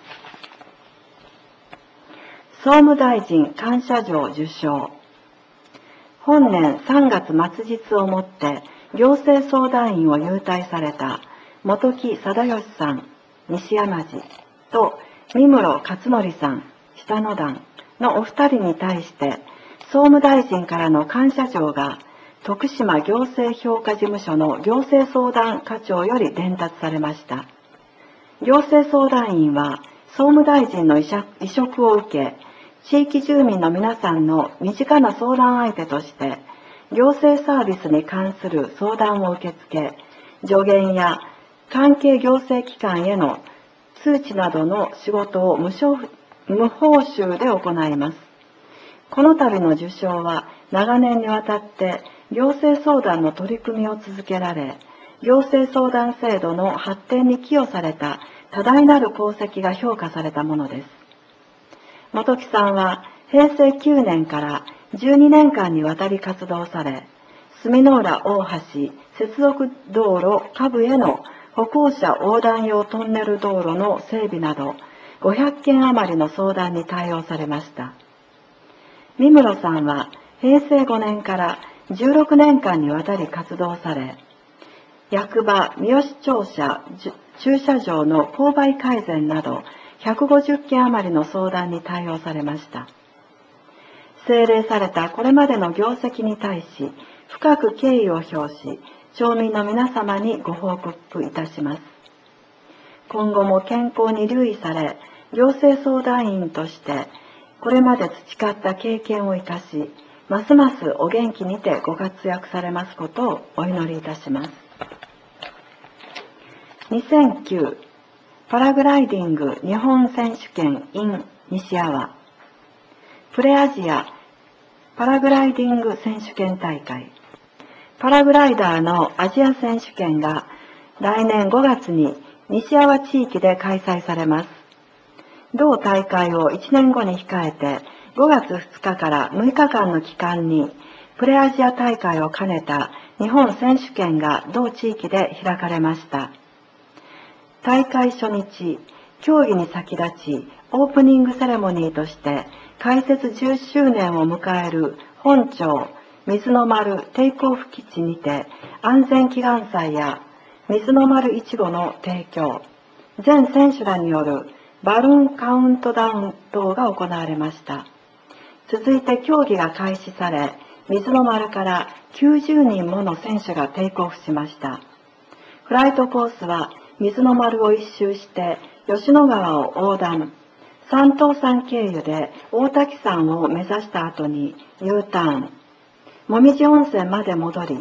総務大臣感謝状受賞。本年3月末日をもって行政相談員を優待された本木貞義さん、西山寺と三室勝則さん、下野段のお二人に対して、総務大臣からの感謝状が徳島行政評価事務所の行政相談課長より伝達されました。行政相談員は総務大臣の委嘱を受け、地域住民の皆さんの身近な相談相手として、行政サービスに関する相談を受け付け、助言や関係行政機関への通知などの仕事を無報酬で行います。この度の受賞は長年にわたって行政相談の取り組みを続けられ、行政相談制度の発展に寄与された多大なる功績が評価されたものです。本木さんは平成9年から12年間にわたり活動され、住之浦大橋接続道路下部への歩行者横断用トンネル道路の整備など500件余りの相談に対応されました。三室さんは平成5年から16年間にわたり活動され、役場三好庁舎駐車場の勾配改善など150件余りの相談に対応されました。政令されたこれまでの業績に対し、深く敬意を表し、町民の皆様にご報告いたします。今後も健康に留意され、行政相談員として、これまで培った経験を生かし、ますますお元気にてご活躍されますことをお祈りいたします。2009パラグライディング日本選手権 in 西阿波プレアジアパラグライディング選手権大会、パラグライダーのアジア選手権が来年5月に西阿波地域で開催されます。同大会を1年後に控えて5月2日から6日間の期間にプレアジア大会を兼ねた日本選手権が同地域で開かれました。大会初日、競技に先立ちオープニングセレモニーとして開設10周年を迎える本町水の丸テイクオフ基地にて安全祈願祭や水の丸いちごの提供、全選手らによるバルーンカウントダウン等が行われました。続いて競技が開始され、水の丸から90人もの選手がテイクオフしました。フライトコースは水の丸を一周して吉野川を横断、三東山経由で大滝山を目指した後に U ターン、もみじ温泉まで戻り、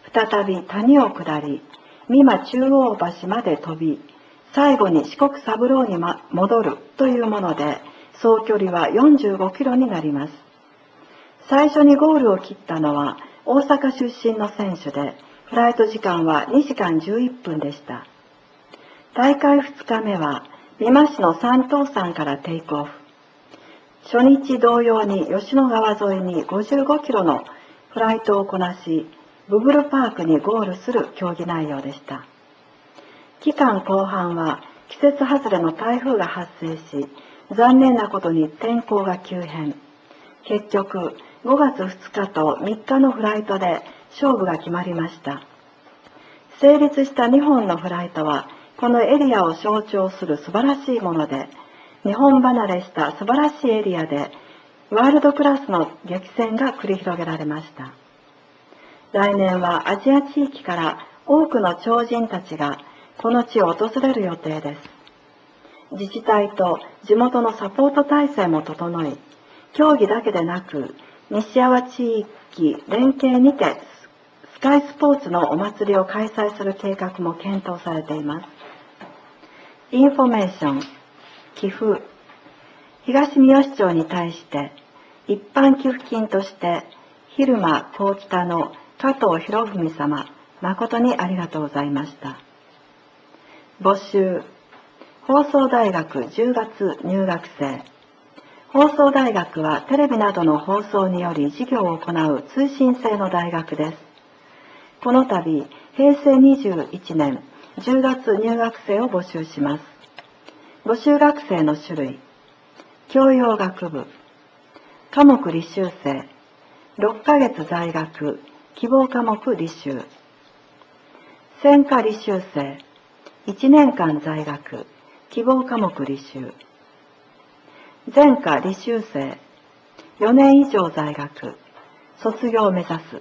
再び谷を下り、美馬中央橋まで飛び、最後に四国三郎に戻るというもので、総距離は45キロになります。最初にゴールを切ったのは大阪出身の選手で、フライト時間は2時間11分でした。大会2日目は美馬市の三東山からテイクオフ。初日同様に吉野川沿いに55キロのフライトをこなし、ブブルパークにゴールする競技内容でした。期間後半は季節外れの台風が発生し、残念なことに天候が急変。結局、5月2日と3日のフライトで勝負が決まりました。成立した2本のフライトは、このエリアを象徴する素晴らしいもので、日本離れした素晴らしいエリアで、ワールドクラスの激戦が繰り広げられました。来年はアジア地域から多くの超人たちがこの地を訪れる予定です。自治体と地元のサポート体制も整い、競技だけでなく、西阿波地域連携にてスカイスポーツのお祭りを開催する計画も検討されています。インフォメーション、寄付。東三好町に対して一般寄付金として蛭間幸北の加藤博文様、誠にありがとうございました。募集。放送大学10月入学生。放送大学はテレビなどの放送により授業を行う通信制の大学です。この度、平成21年10月入学生を募集します。募集学生の種類。教養学部。科目履修生。6ヶ月在学。希望科目履修。専科履修生。1年間在学。希望科目履修。全科履修生。4年以上在学。卒業を目指す。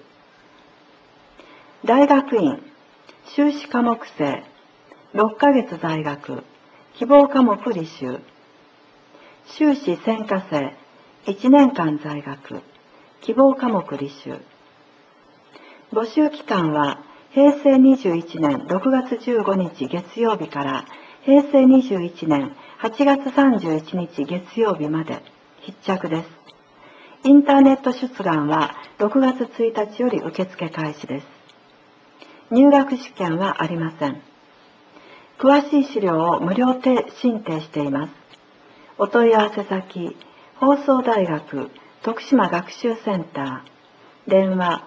大学院。修士科目生。6ヶ月在学。希望科目履修。修士専科生。1年間在学。希望科目履修。募集期間は平成21年6月15日月曜日から平成21年8月31日月曜日まで必着です。インターネット出願は6月1日より受付開始です。入学試験はありません。詳しい資料を無料申請しています。お問い合わせ先、放送大学徳島学習センター、電話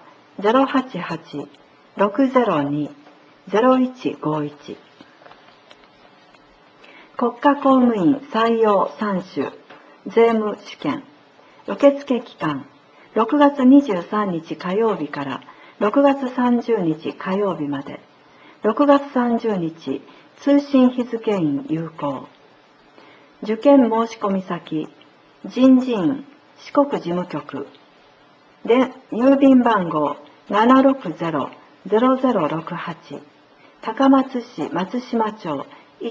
088-602-0151。国家公務員採用3種税務試験。受付期間、6月23日火曜日から6月30日火曜日まで。6月30日、通信日付印有効。受験申込先、人事院四国事務局で郵便番号760-0068、高松市松島町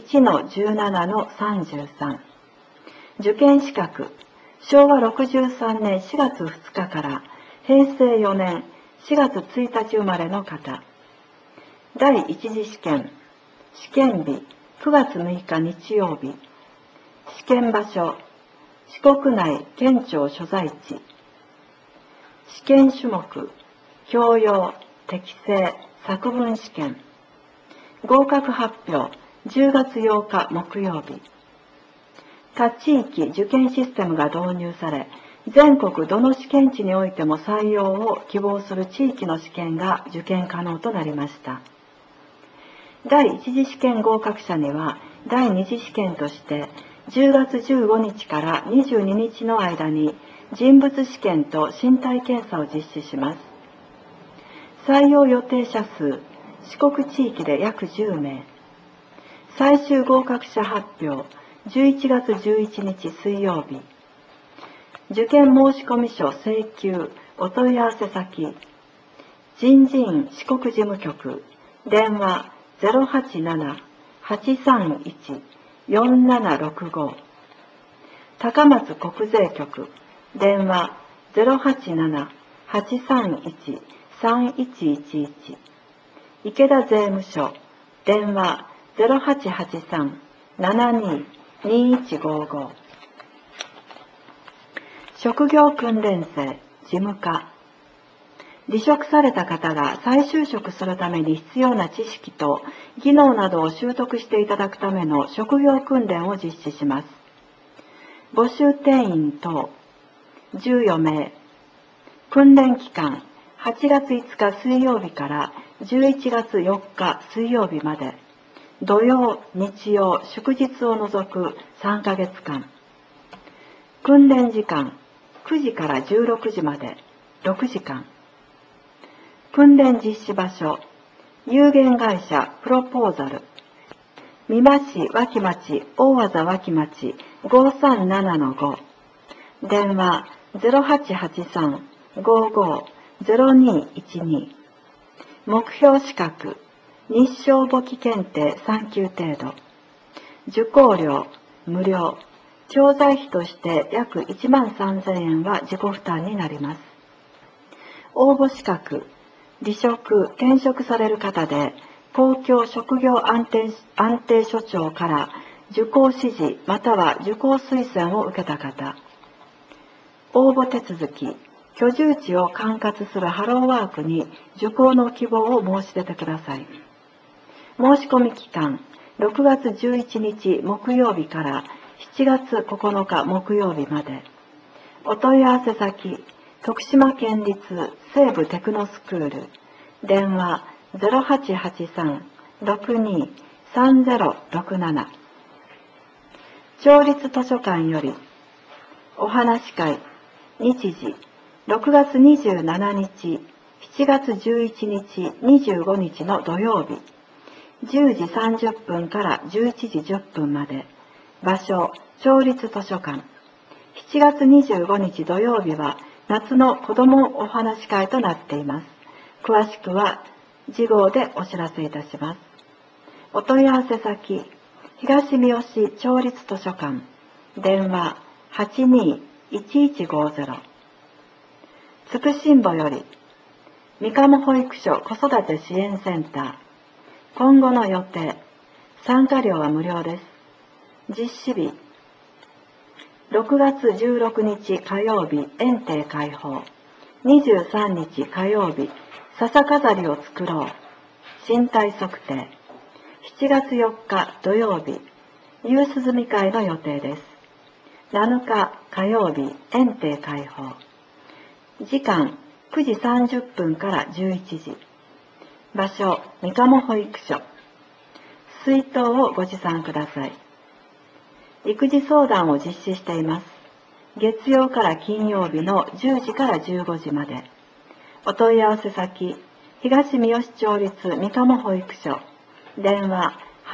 1-17-33。受験資格、昭和63年4月2日から平成4年4月1日生まれの方。第一次試験、試験日9月6日日曜日。試験場所、四国内県庁所在地。試験種目、教養、適正、作文試験。合格発表、10月8日木曜日。他地域受験システムが導入され、全国どの試験地においても採用を希望する地域の試験が受験可能となりました。第一次試験合格者には、第二次試験として、10月15日から22日の間に人物試験と身体検査を実施します。採用予定者数、四国地域で約10名。最終合格者発表、11月11日水曜日。受験申込書請求お問い合わせ先、人事院四国事務局、電話087-831-4765。高松国税局、電話087-831-3111。 池田税務署、電話0883-72-2155。職業訓練生、事務課。離職された方が再就職するために必要な知識と技能などを習得していただくための職業訓練を実施します。募集定員等14名。訓練期間8月5日水曜日から11月4日水曜日まで、土曜、日曜、祝日を除く3ヶ月間。訓練時間9時から16時まで6時間。訓練実施場所、有限会社プロポーザル、美馬市脇町大和田脇町 537-5、電話0883-55-0212。目標資格、日照簿記検定3級程度。受講料無料。教材費として約13,000円は自己負担になります。応募資格、離職・転職される方で、公共職業安定所長から受講指示または受講推薦を受けた方。応募手続き、居住地を管轄するハローワークに受講の希望を申し出てください。申し込み期間、6月11日木曜日から7月9日木曜日まで。お問い合わせ先、徳島県立西部テクノスクール、電話0883-62-3067。町立図書館より、お話し会、日時、6月27日、7月11日、25日の土曜日、10時30分から11時10分まで。場所、町立図書館。7月25日土曜日は夏の子どもお話し会となっています。詳しくは次号でお知らせいたします。お問い合わせ先、東三好町立図書館。電話82-1150。つくしんぼより、三鴨保育所子育て支援センター。今後の予定、参加料は無料です。実施日、6月16日火曜日園庭開放、23日火曜日笹飾りを作ろう身体測定、7月4日土曜日夕涼み会の予定です。7日火曜日園庭開放、時間9時30分から11時。場所、三鴨保育所。水筒をご持参ください。育児相談を実施しています。月曜から金曜日の10時から15時まで。お問い合わせ先、東三好町立三鴨保育所。電話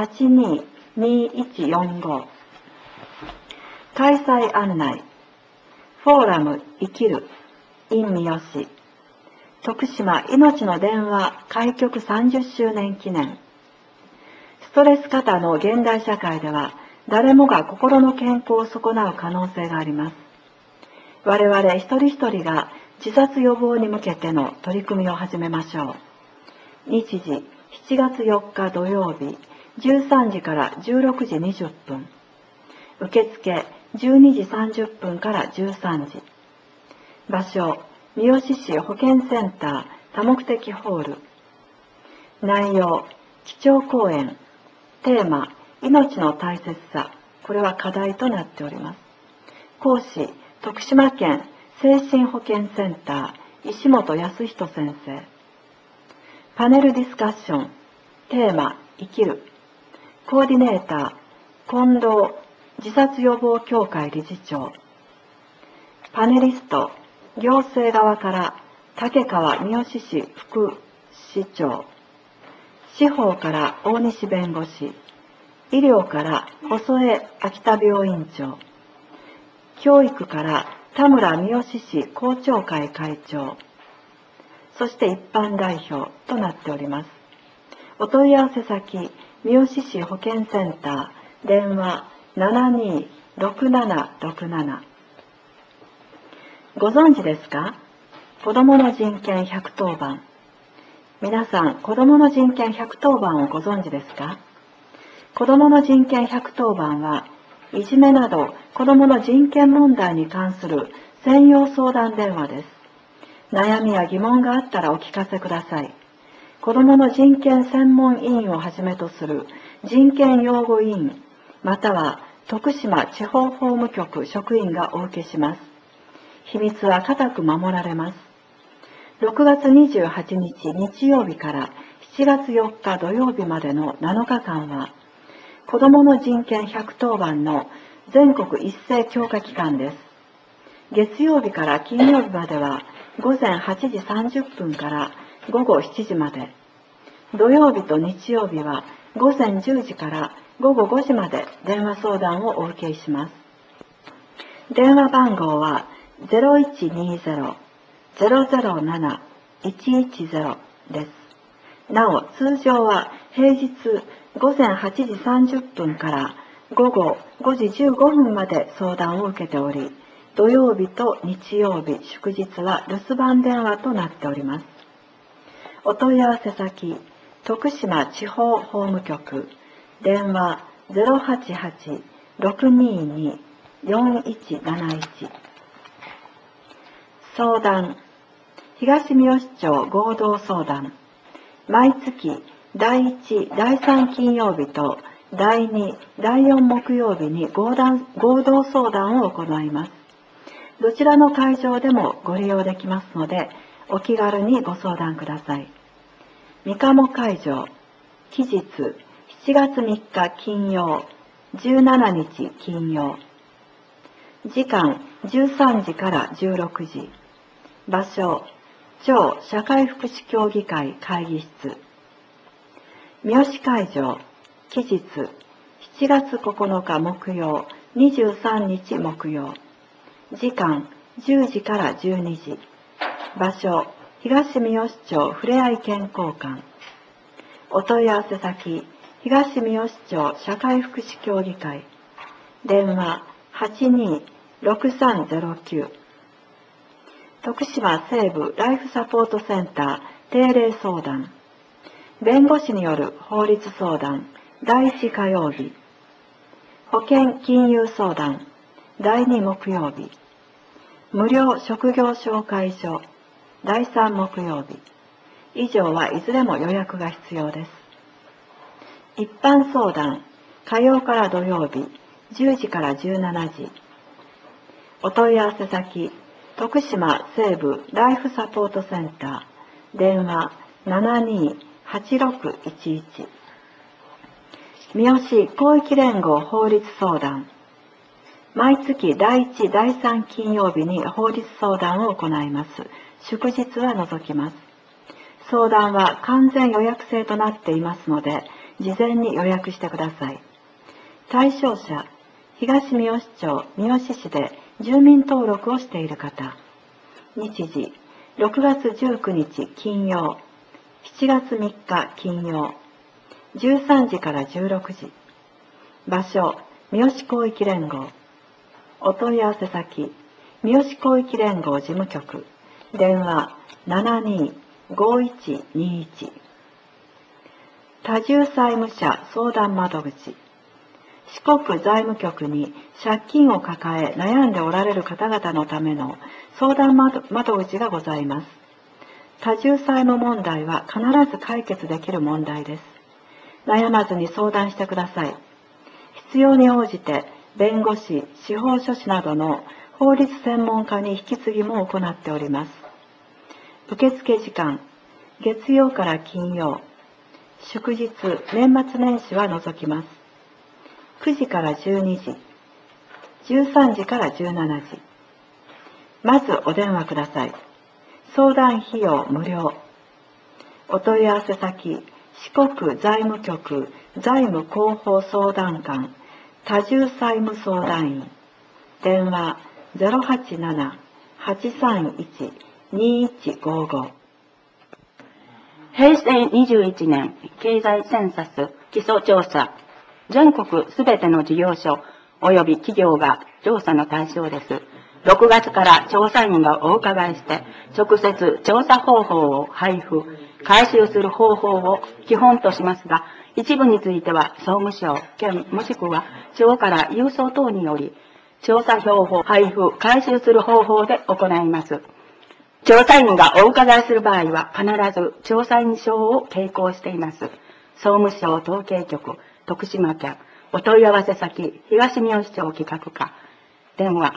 82-2145。開催案内。フォーラム生きる in 三好。徳島いのちの電話開局30周年記念。ストレス過多の現代社会では誰もが心の健康を損なう可能性があります。我々一人一人が自殺予防に向けての取り組みを始めましょう。日時7月4日土曜日13時から16時20分。受付12時30分から13時。場所、三好市保健センター多目的ホール。内容、基調講演。テーマ、命の大切さ。これは課題となっております。講師、徳島県精神保健センター石本康人先生。パネルディスカッション。テーマ、生きる。コーディネーター、近藤自殺予防協会理事長。パネリスト、行政側から竹川三好市副市長。司法から大西弁護士。医療から細江秋田病院長。教育から田村三好市公聴会会長。そして一般代表となっております。お問い合わせ先、三好市保健センター、電話726767。ご存知ですか？子どもの人権110番。 皆さん、子どもの人権110番をご存知ですか？子どもの人権110番は、いじめなど子どもの人権問題に関する専用相談電話です。悩みや疑問があったらお聞かせください。子どもの人権専門委員をはじめとする人権擁護委員、または徳島地方法務局職員がお受けします。秘密は固く守られます。6月28日日曜日から7月4日土曜日までの7日間は、子どもの人権110番の全国一斉強化期間です。月曜日から金曜日までは午前8時30分から午後7時まで、土曜日と日曜日は午前10時から午後5時まで電話相談をお受けします。電話番号は 0120-007-110 です。なお、通常は平日午前8時30分から午後5時15分まで相談を受けており、土曜日と日曜日、祝日は留守番電話となっております。お問い合わせ先、徳島地方法務局、電話 088-622-4171。相談、東三好町合同相談。毎月第1、第3金曜日と第2、第4木曜日に合同相談を行います。どちらの会場でもご利用できますので、お気軽にご相談ください。三鴨会場、期日7月3日金曜、17日金曜。時間13時から16時。場所、町社会福祉協議会会議室。三好会場、期日7月9日木曜、23日木曜。時間10時から12時。場所、東三好町ふれあい健康館。お問い合わせ先、東三好町社会福祉協議会。電話 82-6309。徳島西部ライフサポートセンター定例相談。弁護士による法律相談第1火曜日。保険金融相談第2木曜日。無料職業紹介所第3木曜日。以上はいずれも予約が必要です。一般相談、火曜から土曜日、10時から17時。お問い合わせ先、徳島西部ライフサポートセンター、電話 72-8611。三好広域連合法律相談。毎月第1、第3金曜日に法律相談を行います。祝日は除きます。相談は完全予約制となっていますので、事前に予約してください。対象者、東三好町三好市で住民登録をしている方。日時、6月19日金曜、7月3日金曜、13時から16時。場所、三好広域連合。お問い合わせ先、三好広域連合事務局。電話 72-5121。多重債務者相談窓口。四国財務局に借金を抱え悩んでおられる方々のための相談窓口がございます。多重債務問題は必ず解決できる問題です。悩まずに相談してください。必要に応じて弁護士、司法書士などの法律専門家に引き継ぎも行っております。受付時間、月曜から金曜、祝日、年末年始は除きます。9時から12時、13時から17時。まずお電話ください。相談費用無料。お問い合わせ先、四国財務局財務広報相談官多重債務相談員。電話 087-831-2155。 平成21年経済センサス基礎調査。全国すべての事業所及び企業が調査の対象です。 6月から調査員がお伺いして、直接調査方法を配布、回収する方法を基本としますが、一部については総務省、県もしくは地方から郵送等により、調査標本配布、回収する方法で行います。調査員がお伺いする場合は必ず調査員証を携行しています。総務省統計局、徳島県、お問い合わせ先、東三好町企画課、電話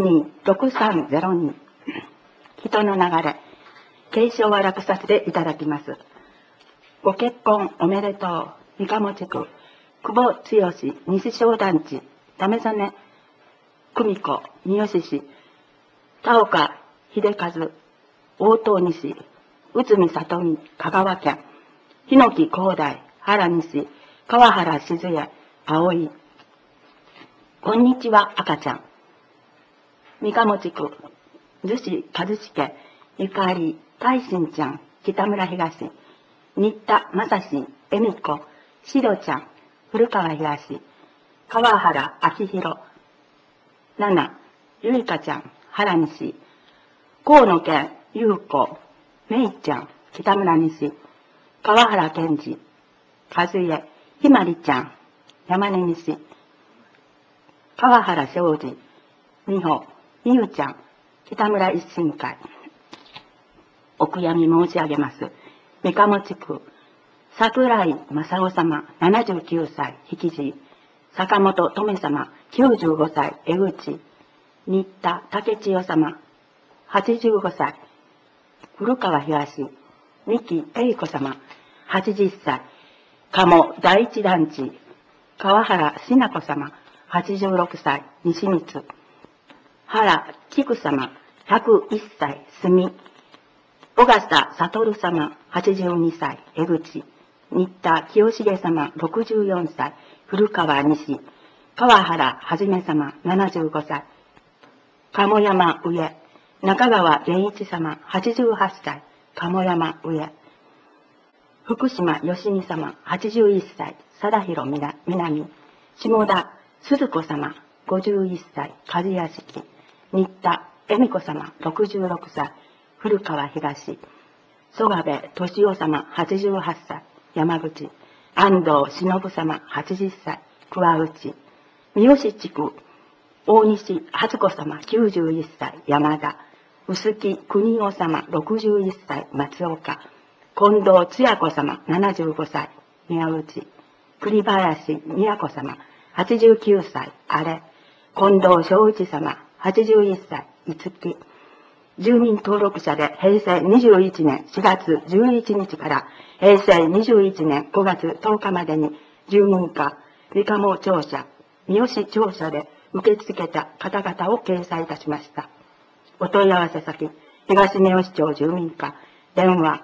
826302、人の流れ、継承は楽させていただきます。ご結婚おめでとう、三鴨地区、久保剛、西小団地、為真、久美子、三好市、田岡秀和、大東西、内海里美、香川県、日野木広大、原西、川原静江、葵。こんにちは、赤ちゃん。三鴨地区、逗子和助、ゆかり、大信ちゃん、北村東、新田正史、恵美子、しろちゃん、古川東、川原明宏、奈々、ゆいかちゃん、原西、河野健、ゆうこ、めいちゃん、北村西、川原健二、和江、ひまりちゃん、山根西、川原昌司、美穂、みゆちゃん、北村一新会。お悔やみ申し上げます。三鴨地区、桜井正夫様、79歳、引地、坂本留様、95歳、江口、新田武千代様、85歳、古川東、三木栄子様、80歳、鴨第一団地、川原しな子様、86歳、西光、原菊様、101歳、住、小笠悟様、82歳、江口、新田清重様、64歳、古川西、川原はじめ様、75歳、鴨山上、中川源一様、88歳、鴨山上、福島義美様、81歳、貞弘南、下田鈴子様、51歳、鍛冶屋敷、新田恵美子様、66歳、古川東、曽我部敏夫様、88歳、山口、安藤忍様、80歳、桑内、三好地区、大西初子様、91歳、山田、臼木邦夫様、61歳、松岡、近藤千代子様、75歳、宮内、栗林宮子様、89歳、あれ、近藤正一様、81歳、五木、住民登録者で平成21年4月11日から平成21年5月10日までに住民課、三鴨庁舎、三好庁舎で受け付けた方々を掲載いたしました。お問い合わせ先、東三好町住民課、電話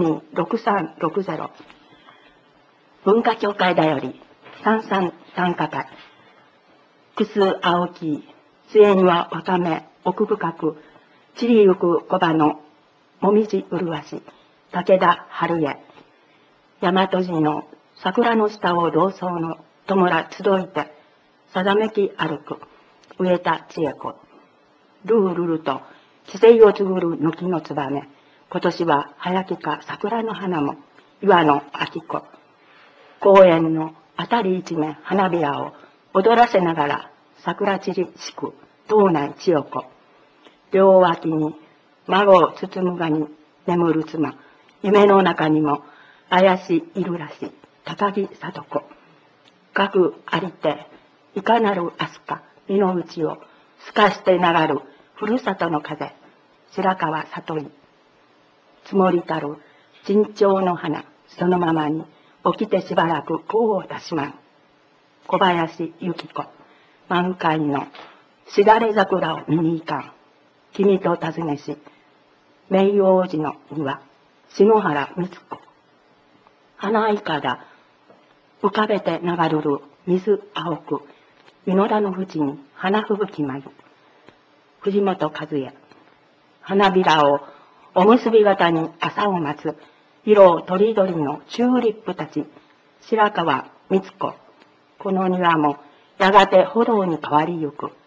826360、文化協会だより、三々参加会、くす青木、末にはわかめ、奥深く、散りゆく小葉のもみじうるわし、武田春江、大和路の桜の下を同窓の友ら集いて、さざめき歩く、植田千恵子、ルールルと季節をつぐる抜きのつばめ、今年は早木か桜の花も、岩野明子、公園のあたり一面花びらを踊らせながら桜散りしく、島内千代子、両脇に孫を包むがに眠る妻、夢の中にも怪しいるらし、高木里子、各ありて、いかなる明日か、身の内を透かして流るふるさとの風、白川里井、積もりたる珍重の花、そのままに起きてしばらく功を出しまん。小林由紀子、満開のしだれ桜を見に行かん。君と尋ねし、明王寺の庭、篠原光子、花いかだ、浮かべて流るる水青く、美濃田の淵に花吹雪まゆ、藤本和也、花びらをおむすび型に朝を待つ、色とりどりのチューリップたち、白川光子、この庭もやがて歩道に変わりゆく、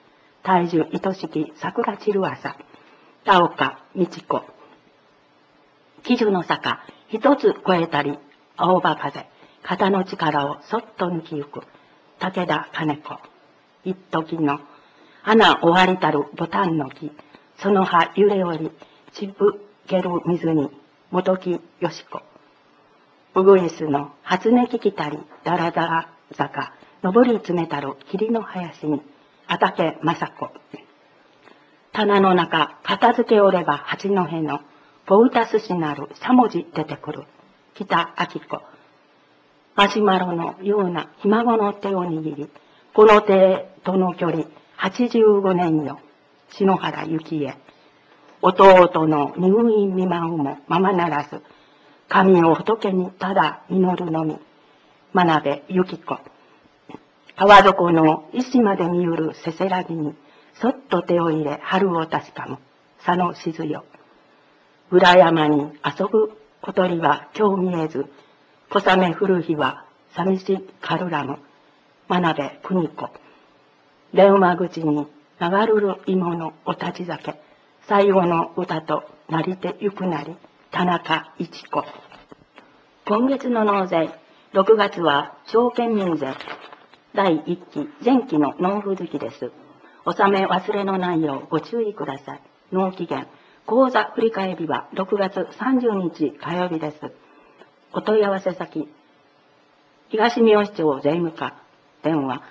大樹愛しき桜散る朝、田岡道子。喜寿の坂、一つ越えたり、青葉風、肩の力をそっと抜きゆく、武田金子。一時の、穴終わりたるボタンの木、その葉揺れより、ちぶける水に、元木よし子。うぐいすの初音聞きたり、だらだら坂、登り詰めたる霧の林に、あたけまさこ。棚の中、片付けおれば八戸の、小歌すしなるしゃもじ出てくる、北明子。マシュマロのようなひ孫の手を握り、この手との距離85年よ、篠原幸恵。弟の入院見舞うもままならず、神を仏にただ祈るのみ、真鍋由紀子。川底の石まで見ゆるせせらぎに、そっと手を入れ春を確かむ、佐野静代。裏山に遊ぶ小鳥は今日見えず、小雨降る日は寂しかるらむ、真鍋邦子。電話口に流るる芋のお立ち酒、最後の歌となりてゆくなり、田中一子。今月の納税、6月は証券民税、第1期前期の納付月です。納め忘れのないようご注意ください。納期限、口座振替日は6月30日火曜日です。お問い合わせ先、東三好町税務課、電話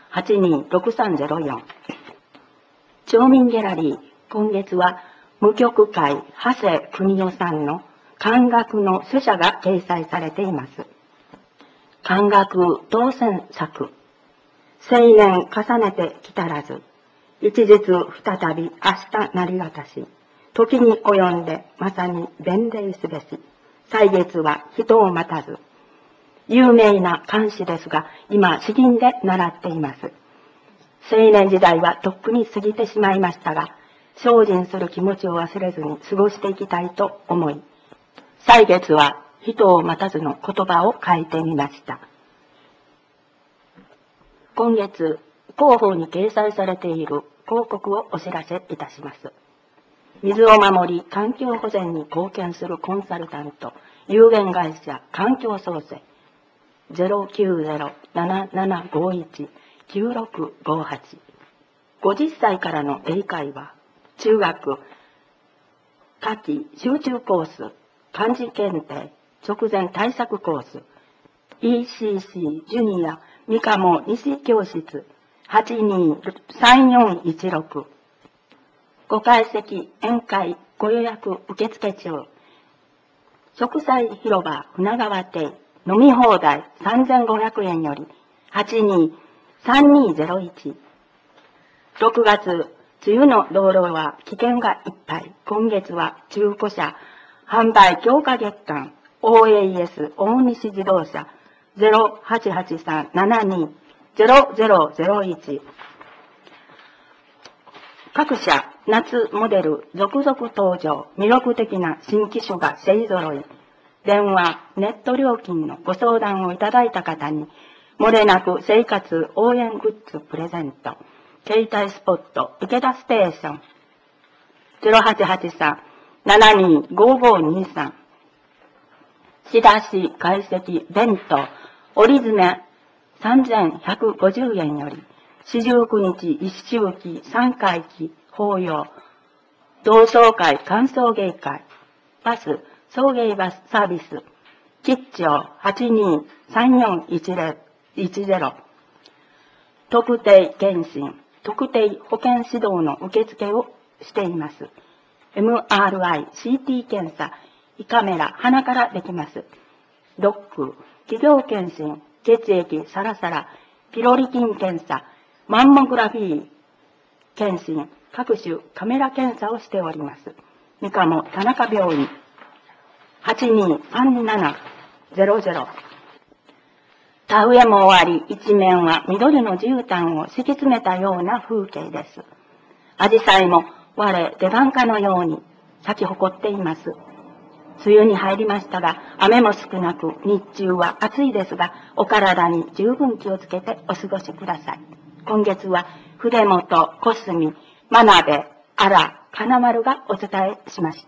826304。町民ギャラリー、今月は無曲会長谷邦夫さんの漢学の書写が掲載されています。漢学当選作、青年重ねてきたらず、一日再び明日なりがたし、時に及んでまさに弁礼すべし、歳月は人を待たず。有名な漢詩ですが、今詩吟で習っています。青年時代はとっくに過ぎてしまいましたが、精進する気持ちを忘れずに過ごしていきたいと思い、歳月は人を待たずの言葉を書いてみました。今月、広報に掲載されている広告をお知らせいたします。水を守り、環境保全に貢献するコンサルタント、有限会社環境創生、090-7751-9658。50歳からの英会話、中学、夏季集中コース、漢字検定、直前対策コース、ECC ジュニア、三鴨西教室、823416。ご会席、宴会、ご予約受付中。植栽広場船川邸、飲み放題3500円より、823201。6月、梅雨の道路は危険がいっぱい。今月は中古車、販売強化月間、OAS 大西自動車、0883-72-0001。各社、夏モデル続々登場、魅力的な新機種が勢ぞろい。電話、ネット料金のご相談をいただいた方に、漏れなく生活応援グッズプレゼント。携帯スポット、池田ステーション。0883-725523。仕出し、解析、弁当、折り詰め、3150円より、四十九日一周期三回忌法要、同窓会歓送迎会、バス、送迎バスサービス、吉兆823410、特定健診、特定保健指導の受付をしています。MRI、CT 検査、胃カメラ、鼻からできます。ドック、企業検診、血液サラサラ、ピロリ菌検査、マンモグラフィー検診、各種カメラ検査をしております。三鴨田中病院、823700。田植えも終わり、一面は緑の絨毯を敷き詰めたような風景です。アジサイも我出番かのように咲き誇っています。梅雨に入りましたが、雨も少なく、日中は暑いですが、お体に十分気をつけてお過ごしください。今月は筆元、コスミ、 真鍋、荒、金丸がお伝えしました。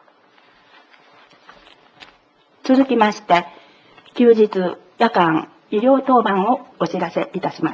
続きまして、休日、夜間、医療当番をお知らせいたします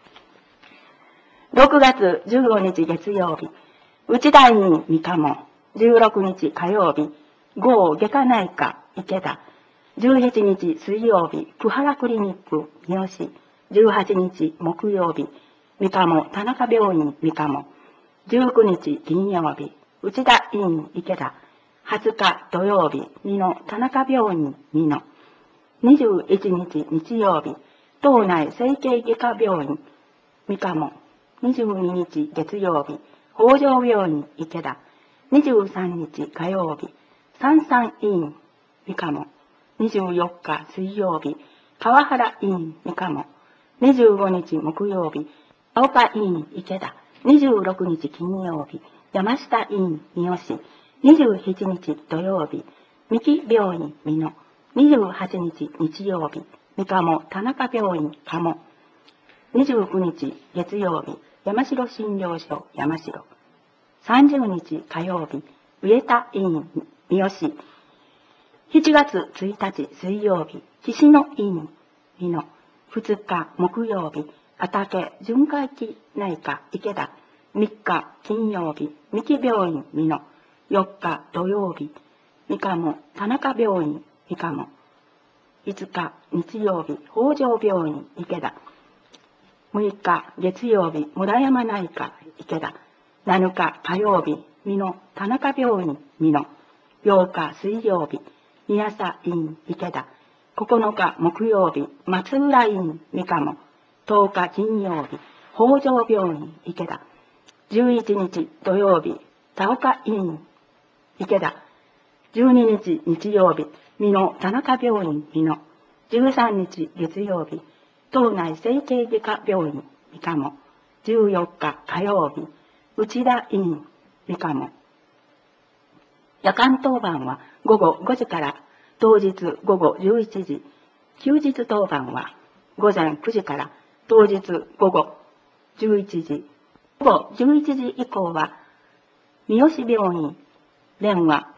。6月15日月曜日、内大院三鴨、16日火曜日、郷外科内科池田、17日水曜日、久原クリニック三好、18日木曜日、三鴨田中病院三鴨、19日金曜日、内田院池田、20日土曜日、美濃田中病院美濃、21日日曜日、島内整形外科病院三鴨、22日月曜日、北条病院池田、23日火曜日、三三院三鴨、24日水曜日、川原院三鴨、25日木曜日、青葉院池田、26日金曜日、山下院三好、27日土曜日、三木病院美濃、28日日曜日、三鴨田中病院鴨、29日月曜日、山城診療所山城、30日火曜日、上田院三好、7月1日水曜日、岸野院美濃、2日木曜日、畑巡回期内科池田、3日金曜日、三木病院美濃、4日土曜日、三鴨田中病院三鴨、5日日曜日、北条病院池田、6日月曜日、村山内科池田、7日火曜日、美濃田中病院美濃、8日水曜日、宮佐院池田、9日木曜日、松浦院三鴨、10日金曜日、北条病院池田、11日土曜日、田岡院池田、12日日曜日、美濃田中病院美濃、13日月曜日、島内整形外科病院三鴨、14日火曜日、内田院三鴨。夜間当番は午後5時から当日午後11時、休日当番は午前9時から当日午後11時、午後11時以降は三好病院電話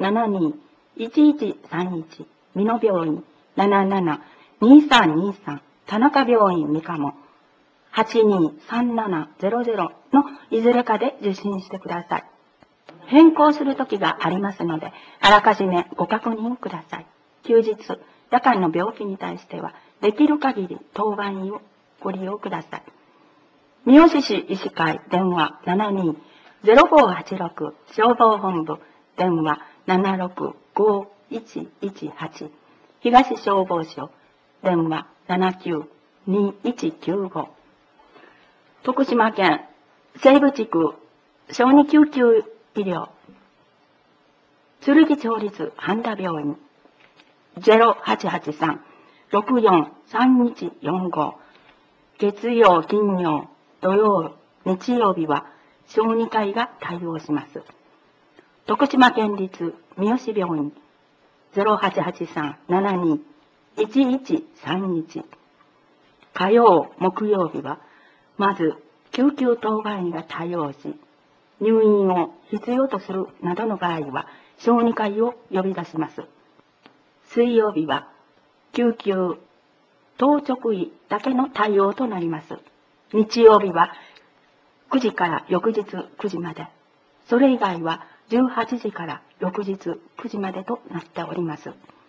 72-1131、美濃病院77-2323、田中病院三鴨823700のいずれかで受診してください。変更する時がありますので、あらかじめご確認ください。休日、夜間の病気に対しては、できる限り当番医をご利用ください。三好市医師会電話72-0586、消防本部電話765118、東消防署電話792195、徳島県西部地区小児救急医療剣町立半田病院0883-643145、月曜、金曜、土曜、日曜日は小児科医が対応します。徳島県立三好病院0883-72-1131、火曜、木曜日はまず救急当番医が対応し、入院を必要とするなどの場合は小児科医を呼び出します。水曜日は救急当直医だけの対応となります。日曜日は9時から翌日9時まで、それ以外は18時から翌日9時までとなっております。